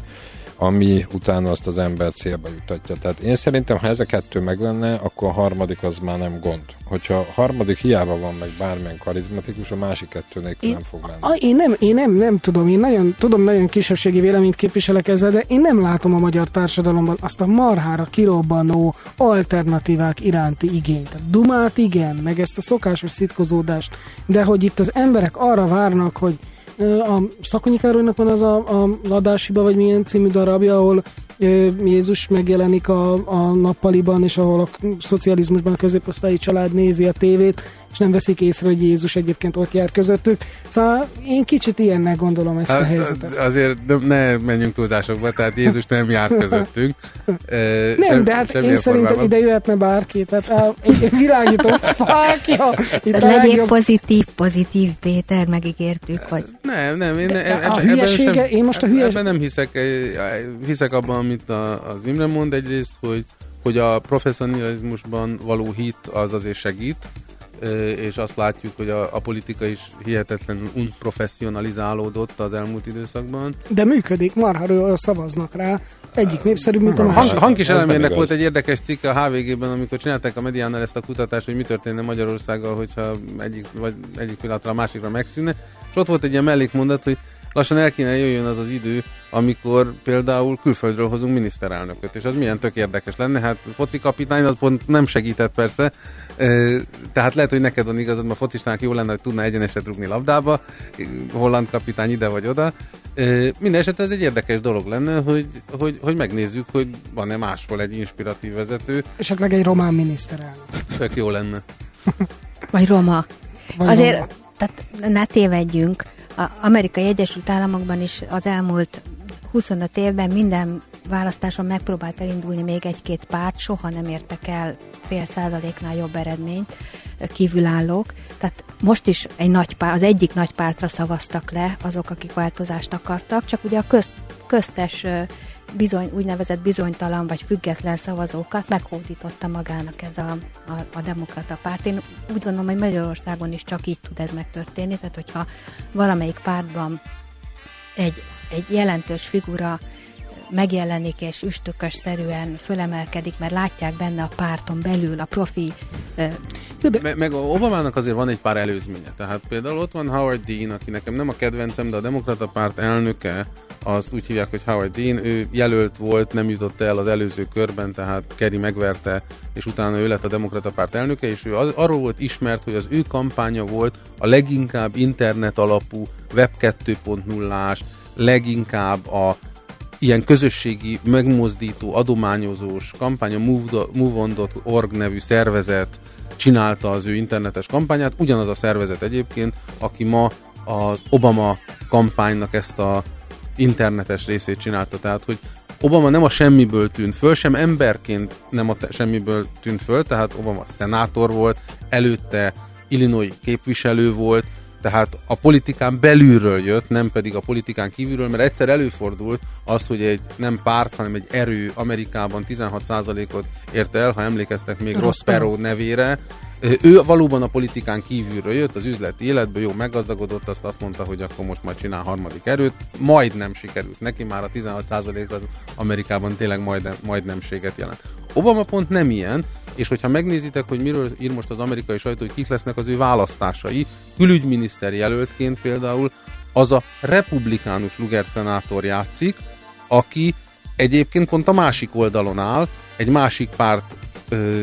[SPEAKER 3] ami utána azt az ember célba jutatja. Tehát én szerintem, ha ez a kettő meg lenne, akkor a harmadik az már nem gond. Hogyha a harmadik hiába van meg bármilyen karizmatikus, a másik kettő nélkül nem fog menni.
[SPEAKER 1] A, én nem, én nem, nem tudom, én nagyon, tudom, nagyon kisebbségi véleményt képviselek ezzel, de én nem látom a magyar társadalomban azt a marhára kirobbanó alternatívák iránti igényt. A dumát igen, meg ezt a szokásos szitkozódást, de hogy itt az emberek arra várnak, hogy a Szakonyi Károlynak van az a, a Ladásiba, vagy milyen című darabja, ahol Jézus megjelenik a, a nappaliban, és ahol a szocializmusban a középosztályi család nézi a tévét, és nem veszik észre, hogy Jézus egyébként ott jár közöttük. Szóval én kicsit ilyennek gondolom ezt a, a helyzetet.
[SPEAKER 2] Azért ne menjünk túlzásokba, tehát Jézus nem jár közöttünk.
[SPEAKER 1] Nem, sem, de hát én szerintem ide jöhetne bárki, tehát egy világító fákja.
[SPEAKER 4] Legyél pozitív, pozitív, Péter, megígértük, hogy...
[SPEAKER 2] Nem, nem, én, ebben,
[SPEAKER 1] a hülyesége,
[SPEAKER 2] sem,
[SPEAKER 1] én most a hülyes...
[SPEAKER 2] ebben nem hiszek, hiszek abban, amit a, az Imre mond egyrészt, hogy, hogy a professzionalizmusban való hit az azért segít, és azt látjuk, hogy a, a politika is hihetetlenül unprofessionalizálódott az elmúlt időszakban.
[SPEAKER 1] De működik, marha szavaznak rá. Egyik népszerűbb, mint a másik.
[SPEAKER 2] Hang, Hankis Elemérnek volt egy érdekes cikk a há vé gében, amikor csinálták a Mediánál ezt a kutatást, hogy mi történne Magyarországgal, hogyha egyik, vagy egyik pillanatra a másikra megszűnne. És ott volt egy ilyen mellékmondat, hogy lassan el kéne jöjjön az az idő, amikor például külföldről hozunk miniszterelnököt, és az milyen tök érdekes lenne. Hát foci kapitány, az pont nem segített persze, tehát lehet, hogy neked van igazad, mert focistának jó lenne, hogy tudna egyeneset rúgni labdába, holland kapitány ide vagy oda. Minden esetben ez egy érdekes dolog lenne, hogy, hogy, hogy megnézzük, hogy van-e máshol egy inspiratív vezető.
[SPEAKER 1] Esetleg egy román miniszterelnök.
[SPEAKER 2] Tök jó lenne.
[SPEAKER 4] Vagy roma.
[SPEAKER 1] Vagy
[SPEAKER 4] Azért,
[SPEAKER 1] roma.
[SPEAKER 4] tehát ne tévedjünk, az Amerikai Egyesült Államokban is az elmúlt huszonöt évben minden választáson megpróbált elindulni még egy-két párt, soha nem értek el fél százaléknál jobb eredményt kívülállók. Tehát most is egy nagy párt, az egyik nagy pártra szavaztak le azok, akik változást akartak, csak ugye a köz, köztes bizony, úgynevezett bizonytalan vagy független szavazókat meghódította magának ez a, a, a demokrata párt. Én úgy gondolom, hogy Magyarországon is csak így tud ez megtörténni, tehát hogyha valamelyik pártban egy, egy jelentős figura megjelenik és üstökös-szerűen fölemelkedik, mert látják benne a párton belül a profi...
[SPEAKER 2] De... Me- meg Obamának azért van egy pár előzménye. Tehát például ott van Howard Dean, aki nekem nem a kedvencem, de a demokrata párt elnöke, azt úgy hívják, hogy Howard Dean, ő jelölt volt, nem jutott el az előző körben, tehát Kerry megverte, és utána ő lett a demokrata párt elnöke, és ő az, arról volt ismert, hogy az ő kampánya volt a leginkább internet alapú, web kettő pont nullás, leginkább a ilyen közösségi, megmozdító, adományozós kampány, a move on dot org nevű szervezet csinálta az ő internetes kampányát, ugyanaz a szervezet egyébként, aki ma az Obama kampánynak ezt a internetes részét csinálta, tehát hogy Obama nem a semmiből tűnt föl, sem emberként nem a te- semmiből tűnt föl, tehát Obama szenátor volt, előtte Illinois képviselő volt, tehát a politikán belülről jött, nem pedig a politikán kívülről, mert egyszer előfordult az, hogy egy nem párt, hanem egy erő Amerikában tizenhat százalékot ért el, ha emlékeztek még Ross Perot nevére. Ő valóban a politikán kívülről jött, az üzleti életből, jó, meggazdagodott, azt azt mondta, hogy akkor most majd csinál harmadik erőt. Majdnem sikerült neki, már a tizenhat százalék az Amerikában tényleg majdnem, majdnemséget jelent. Obama pont nem ilyen, és hogyha megnézitek, hogy miről ír most az amerikai sajtó, hogy kik lesznek az ő választásai, külügyminiszter jelöltként például az a republikánus Lugar szenátor játszik, aki egyébként pont a másik oldalon áll, egy másik párt ö,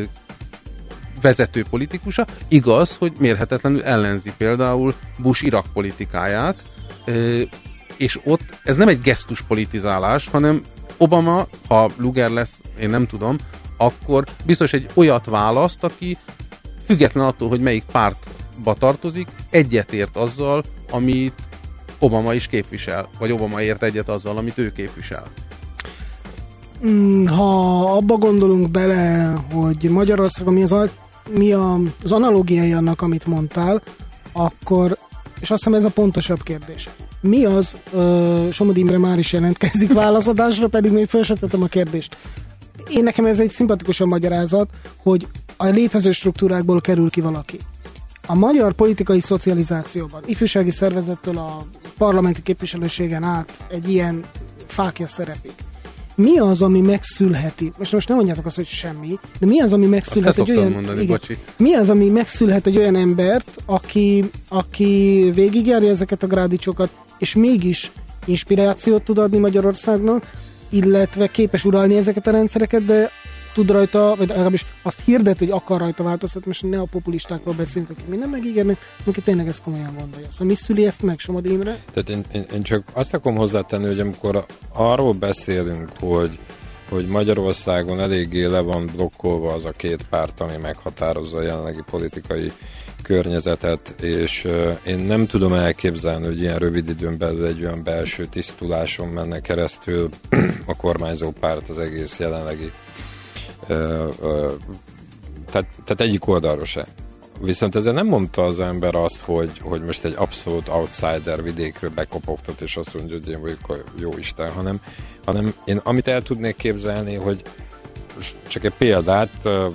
[SPEAKER 2] vezető politikusa, igaz, hogy mérhetetlenül ellenzi például Bush Irak politikáját, ö, és ott ez nem egy gesztus politizálás, hanem Obama, ha Lugar lesz, én nem tudom, akkor biztos egy olyat választ, aki független attól, hogy melyik pártba tartozik, egyetért azzal, amit Obama is képvisel, vagy Obama ért egyet azzal, amit ő képvisel.
[SPEAKER 1] Ha abba gondolunk bele, hogy Magyarországon mi az, mi az analógiai annak, amit mondtál, akkor, és azt hiszem ez a pontosabb kérdés. Mi az, uh, Somodi Imre már is jelentkezik válaszadásra, pedig még föl sem tettem a kérdést. Én nekem ez egy szimpatikusabb magyarázat, hogy a létező struktúrákból kerül ki valaki. A magyar politikai szocializációban, ifjúsági szervezettől a parlamenti képviselőségen át egy ilyen fákja szerepig. Mi az, ami megszülheti, most most nem mondjátok azt, hogy semmi, de mi az, ami megszülhet egy olyan...
[SPEAKER 2] Mondani,
[SPEAKER 1] igen, mi az, ami megszülhet egy olyan embert, aki, aki végigjárja ezeket a grádicsokat, és mégis inspirációt tud adni Magyarországnak, illetve képes uralni ezeket a rendszereket, de tud rajta, vagy legalábbis azt hirdet, hogy akar rajta változtatni, most ne a populistákról beszélünk, akik minden megígérnek, aki tényleg ezt komolyan gondolja. Szóval mi szüli ezt meg, Somodi Imre?
[SPEAKER 3] Tehát én, én, én csak azt akarom hozzátenni, hogy amikor arról beszélünk, hogy, hogy Magyarországon eléggé le van blokkolva az a két párt, ami meghatározza a jelenlegi politikai környezetet, és uh, én nem tudom elképzelni, hogy ilyen rövid időn belül egy olyan belső tisztuláson menne keresztül a kormányzó párt az egész jelenlegi uh, uh, tehát, tehát egyik oldalról se. Viszont ezzel nem mondta az ember azt, hogy, hogy most egy abszolút outsider vidékről bekopogtat, és azt mondja, hogy én vagyok a jó Isten, hanem, hanem én amit el tudnék képzelni, hogy csak egy példát,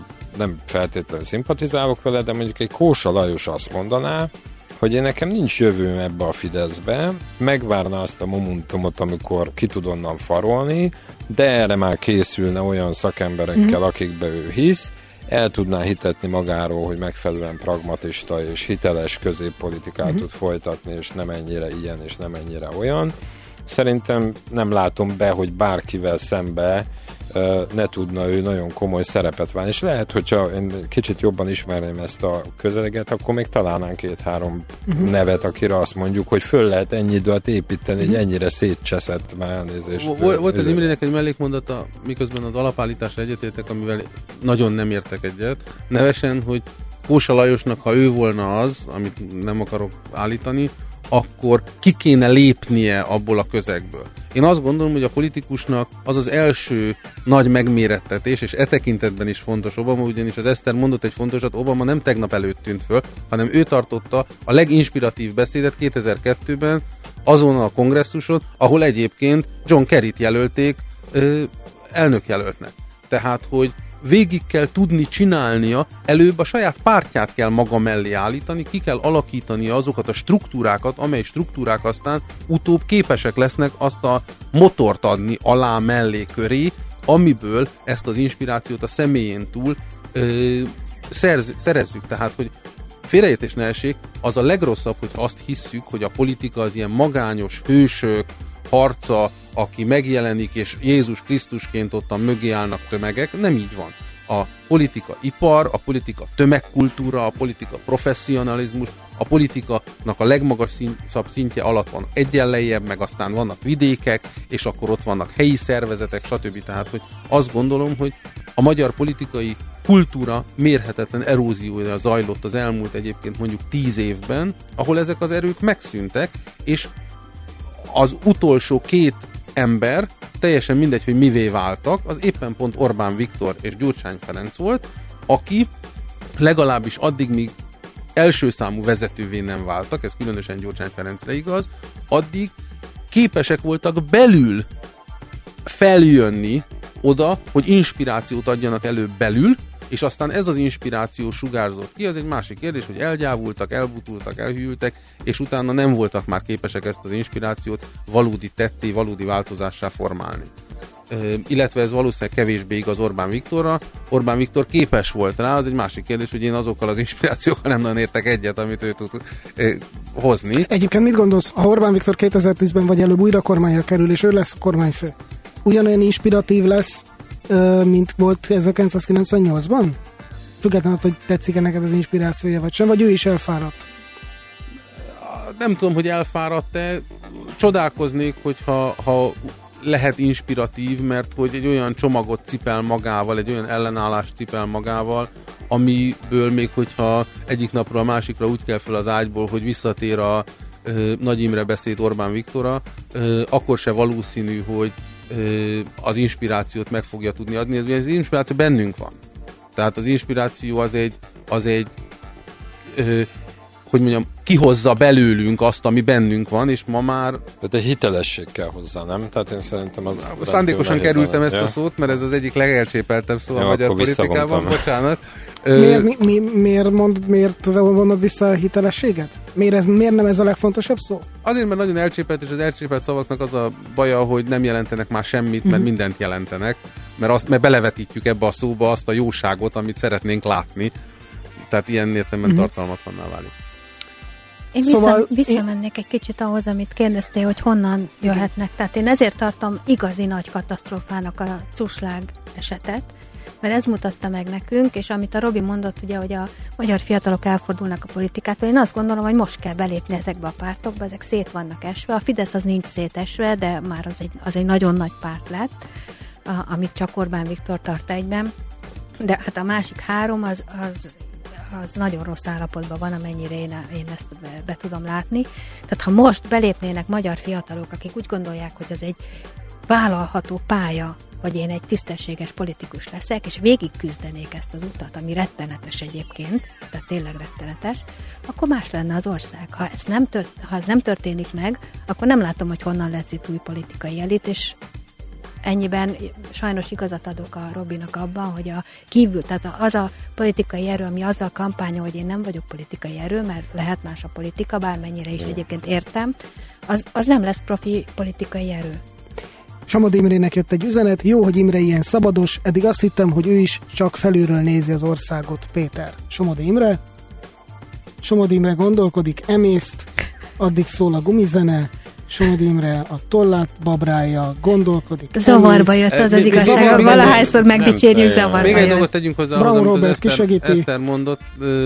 [SPEAKER 3] nem feltétlenül szimpatizálok vele, de mondjuk egy Kósa Lajos azt mondaná, hogy én nekem nincs jövőm ebbe a Fideszbe, megvárna azt a momentumot, amikor ki tud onnan farolni, de erre már készülne olyan szakemberekkel, akikbe ő hisz, el tudná hitetni magáról, hogy megfelelően pragmatista és hiteles középpolitikát tud folytatni, és nem ennyire ilyen, és nem ennyire olyan. Szerintem nem látom be, hogy bárkivel szembe ne tudna ő nagyon komoly szerepet válni, és lehet, hogyha én kicsit jobban ismerném ezt a közeleget, akkor még találnánk két-három uh-huh. nevet, akire azt mondjuk, hogy föl lehet ennyi időt építeni, uh-huh. egy ennyire szétcseszett már elnézést.
[SPEAKER 2] Volt, volt az Imrének egy mellékmondata, miközben az alapállításra egyetértek, amivel nagyon nem értek egyet, nevesen, hogy Kósa Lajosnak, ha ő volna az, amit nem akarok állítani, akkor ki kéne lépnie abból a közegből. Én azt gondolom, hogy a politikusnak az az első nagy megmérettetés, és e tekintetben is fontos Obama, ugyanis az Eszter mondott egy fontosat, Obama nem tegnap előtt tűnt föl, hanem ő tartotta a leginspiratív beszédet kétezer-kettőben azon a kongresszuson, ahol egyébként John Kerryt jelölték ö, elnökjelöltnek. Tehát, hogy végig kell tudni csinálnia, előbb a saját pártját kell maga mellé állítani, ki kell alakítania azokat a struktúrákat, amely struktúrák aztán utóbb képesek lesznek azt a motort adni alá, mellé, köré, amiből ezt az inspirációt a személyén túl ö, szerz, szerezzük. Tehát, hogy félreértés ne essék, az a legrosszabb, hogy azt hisszük, hogy a politika az ilyen magányos hősök harca, aki megjelenik, és Jézus Krisztusként ottan mögé állnak tömegek. Nem így van. A politika ipar, a politika tömegkultúra, a politika professzionalizmus, a politikanak a legmagasabb szintje alatt van egyenlejjebb, meg aztán vannak vidékek, és akkor ott vannak helyi szervezetek, stb. Tehát, hogy azt gondolom, hogy a magyar politikai kultúra mérhetetlen eróziója zajlott az elmúlt egyébként mondjuk tíz évben, ahol ezek az erők megszűntek, és az utolsó két ember, teljesen mindegy, hogy mivé váltak, az éppen pont Orbán Viktor és Gyurcsány Ferenc volt, aki legalábbis addig, míg első számú vezetővé nem váltak, ez különösen Gyurcsány Ferencre igaz, addig képesek voltak belül feljönni oda, hogy inspirációt adjanak elő belül, és aztán ez az inspiráció sugárzott ki, az egy másik kérdés, hogy elgyávultak, elbutultak, elhűltek, és utána nem voltak már képesek ezt az inspirációt valódi tetté, valódi változássá formálni. Ö, illetve ez valószínűleg kevésbé igaz Orbán Viktorra. Orbán Viktor képes volt rá, az egy másik kérdés, hogy én azokkal az inspirációkkal nem nagyon értek egyet, amit ő tud ö, hozni.
[SPEAKER 1] Egyébként mit gondolsz, ha Orbán Viktor kétezer-tízben vagy előbb újra kormányra kerül, és ő lesz a kormányfő, ugyanolyan inspiratív lesz, mint volt ezerkilencszázkilencvennyolcban? Függetlenül, hogy tetszik-e neked az inspirációja, vagy sem, vagy ő is elfáradt?
[SPEAKER 2] Nem tudom, hogy elfáradt-e. Csodálkoznék, hogyha ha lehet inspiratív, mert hogy egy olyan csomagot cipel magával, egy olyan ellenállást cipel magával, amiből még hogyha egyik napra a másikra úgy kell fel az ágyból, hogy visszatér a ö, Nagy Imre beszéd Orbán Viktorra, ö, akkor se valószínű, hogy az inspirációt meg fogja tudni adni. Ez, az inspiráció bennünk van. Tehát az inspiráció az egy, az egy ö, hogy mondjam, kihozza belőlünk azt, ami bennünk van, és ma már...
[SPEAKER 3] Tehát egy hitelesség kell hozzá, nem? Tehát én szerintem az...
[SPEAKER 2] Szándékosan kerültem ezt ja. a szót, mert ez az egyik legelcsépeltebb szó ja, a magyar politikában. Bocsánat.
[SPEAKER 1] Miért, mi, mi, miért, mond, miért vonod vissza a hitelességet? Miért, ez, miért nem ez a legfontosabb szó?
[SPEAKER 2] Azért, mert nagyon elcsépelt, és az elcsépelt szavaknak az a baja, hogy nem jelentenek már semmit, mert mm-hmm. mindent jelentenek, mert, azt, mert belevetítjük ebbe a szóba azt a jóságot, amit szeretnénk látni. Tehát ilyen értelemben mm-hmm. tartalmatlanná válik.
[SPEAKER 4] Én szóval visszamennék egy kicsit ahhoz, amit kérdeztél, hogy honnan jöhetnek. Tehát én ezért tartom igazi nagy katasztrófának a Cuslág esetet, mert ez mutatta meg nekünk, és amit a Robi mondott, ugye, hogy a magyar fiatalok elfordulnak a politikától, én azt gondolom, hogy most kell belépni ezekbe a pártokba, ezek szét vannak esve. A Fidesz az nincs szétesve, de már az egy, az egy nagyon nagy párt lett, a, amit csak Orbán Viktor tart egyben. De hát a másik három az, az, az nagyon rossz állapotban van, amennyire én, én ezt be, be tudom látni. Tehát ha most belépnének magyar fiatalok, akik úgy gondolják, hogy az egy vállalható pálya, hogy én egy tisztességes politikus leszek, és végig küzdenék ezt az utat, ami rettenetes egyébként, tehát tényleg rettenetes, akkor más lenne az ország. Ha ez nem, tört, ha ez nem történik meg, akkor nem látom, hogy honnan lesz itt új politikai elit, és ennyiben sajnos igazat adok a Robinak abban, hogy a kívül, tehát az a politikai erő, ami azzal kampányol, hogy én nem vagyok politikai erő, mert lehet más a politika, bármennyire is egyébként értem, az, az nem lesz profi politikai erő.
[SPEAKER 1] Samodi Imrének jött egy üzenet, jó, hogy Imre ilyen szabados, eddig azt hittem, hogy ő is csak felülről nézi az országot, Péter. Somodi Imre? Somodi Imre gondolkodik, emészt, addig szól a gumizene, Somodi Imre a tollát babrálja, gondolkodik.
[SPEAKER 4] Zavarba jött az az igazság, valahányszor megdicsérjük, zavarba
[SPEAKER 2] Még
[SPEAKER 4] jött.
[SPEAKER 2] egy dolgot tegyünk hozzá, ahhoz, amit az Eszter, Eszter mondott,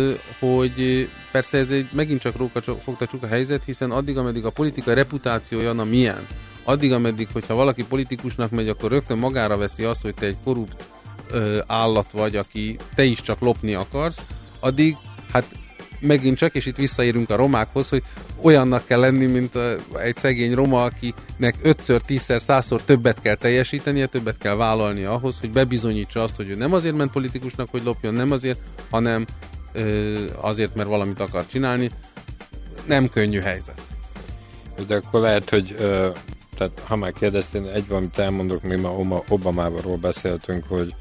[SPEAKER 2] hogy persze ez egy megint csak róka fogta csuk a helyzet, hiszen addig, ameddig a politikai reputációja na milyen, addig, ameddig, hogyha valaki politikusnak megy, akkor rögtön magára veszi azt, hogy te egy korrupt ö, állat vagy, aki te is csak lopni akarsz, addig, hát megint csak, és itt visszaérünk a romákhoz, hogy olyannak kell lenni, mint a, egy szegény roma, akinek ötször, tízszer, százszor többet kell teljesítenie, többet kell vállalnia ahhoz, hogy bebizonyítsa azt, hogy ő nem azért ment politikusnak, hogy lopjon, nem azért, hanem ö, azért, mert valamit akar csinálni. Nem könnyű helyzet.
[SPEAKER 3] De akkor lehet, hogy ö, tehát ha már kérdeztél, egy valamit elmondok, még már Obamáról beszéltünk, hogy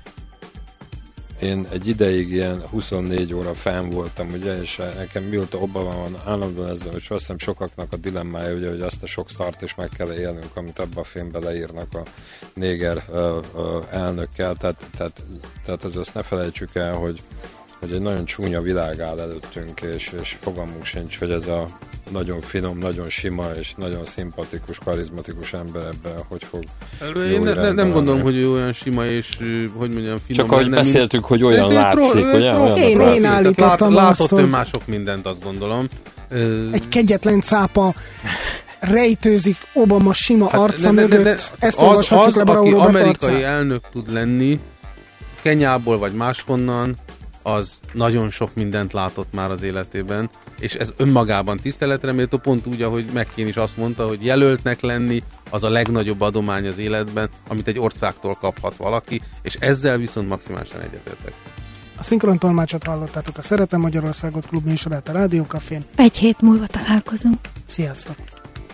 [SPEAKER 3] én egy ideig ilyen huszonnégy óra fenn voltam, ugye, és nekem mióta Obama van állandóan ezzel, és azt hiszem sokaknak a dilemmája, ugye, hogy azt a sok szart is meg kell élnünk, amit abban a filmben leírnak a néger uh, uh, elnökkel, tehát, tehát, tehát az azt ne felejtsük el, hogy, hogy egy nagyon csúnya világ áll előttünk, és, és fogalmunk sincs, hogy ez a nagyon finom, nagyon sima, és nagyon szimpatikus, karizmatikus ember ebben hogy fog
[SPEAKER 2] Én ne, ne, nem gondolom, hogy ő olyan sima, és hogy mondjam, finom.
[SPEAKER 3] Csak ahogy beszéltük, mint... hogy olyan látszik,
[SPEAKER 2] pro,
[SPEAKER 3] ugye?
[SPEAKER 2] Pro,
[SPEAKER 3] olyan
[SPEAKER 1] én, én állítottam
[SPEAKER 2] lát,
[SPEAKER 1] azt,
[SPEAKER 2] látott
[SPEAKER 1] hogy...
[SPEAKER 2] már sok mindent, azt gondolom.
[SPEAKER 1] Egy kegyetlen cápa rejtőzik Obama sima hát arca ne, ne, ne, mögött. Ne, Ezt
[SPEAKER 2] az, az
[SPEAKER 1] le
[SPEAKER 2] aki amerikai
[SPEAKER 1] arcán.
[SPEAKER 2] elnök tud lenni, Kenyából vagy máshonnan, az nagyon sok mindent látott már az életében, és ez önmagában tiszteletre méltó, pont úgy, ahogy McCain is azt mondta, hogy jelöltnek lenni az a legnagyobb adomány az életben, amit egy országtól kaphat valaki, és ezzel viszont maximálisan egyetértek.
[SPEAKER 1] A szinkron tolmácsot hallottátok a Szeretem Magyarországot klub műsorát a Rádió Cafén.
[SPEAKER 4] Egy hét múlva találkozunk.
[SPEAKER 1] Sziasztok!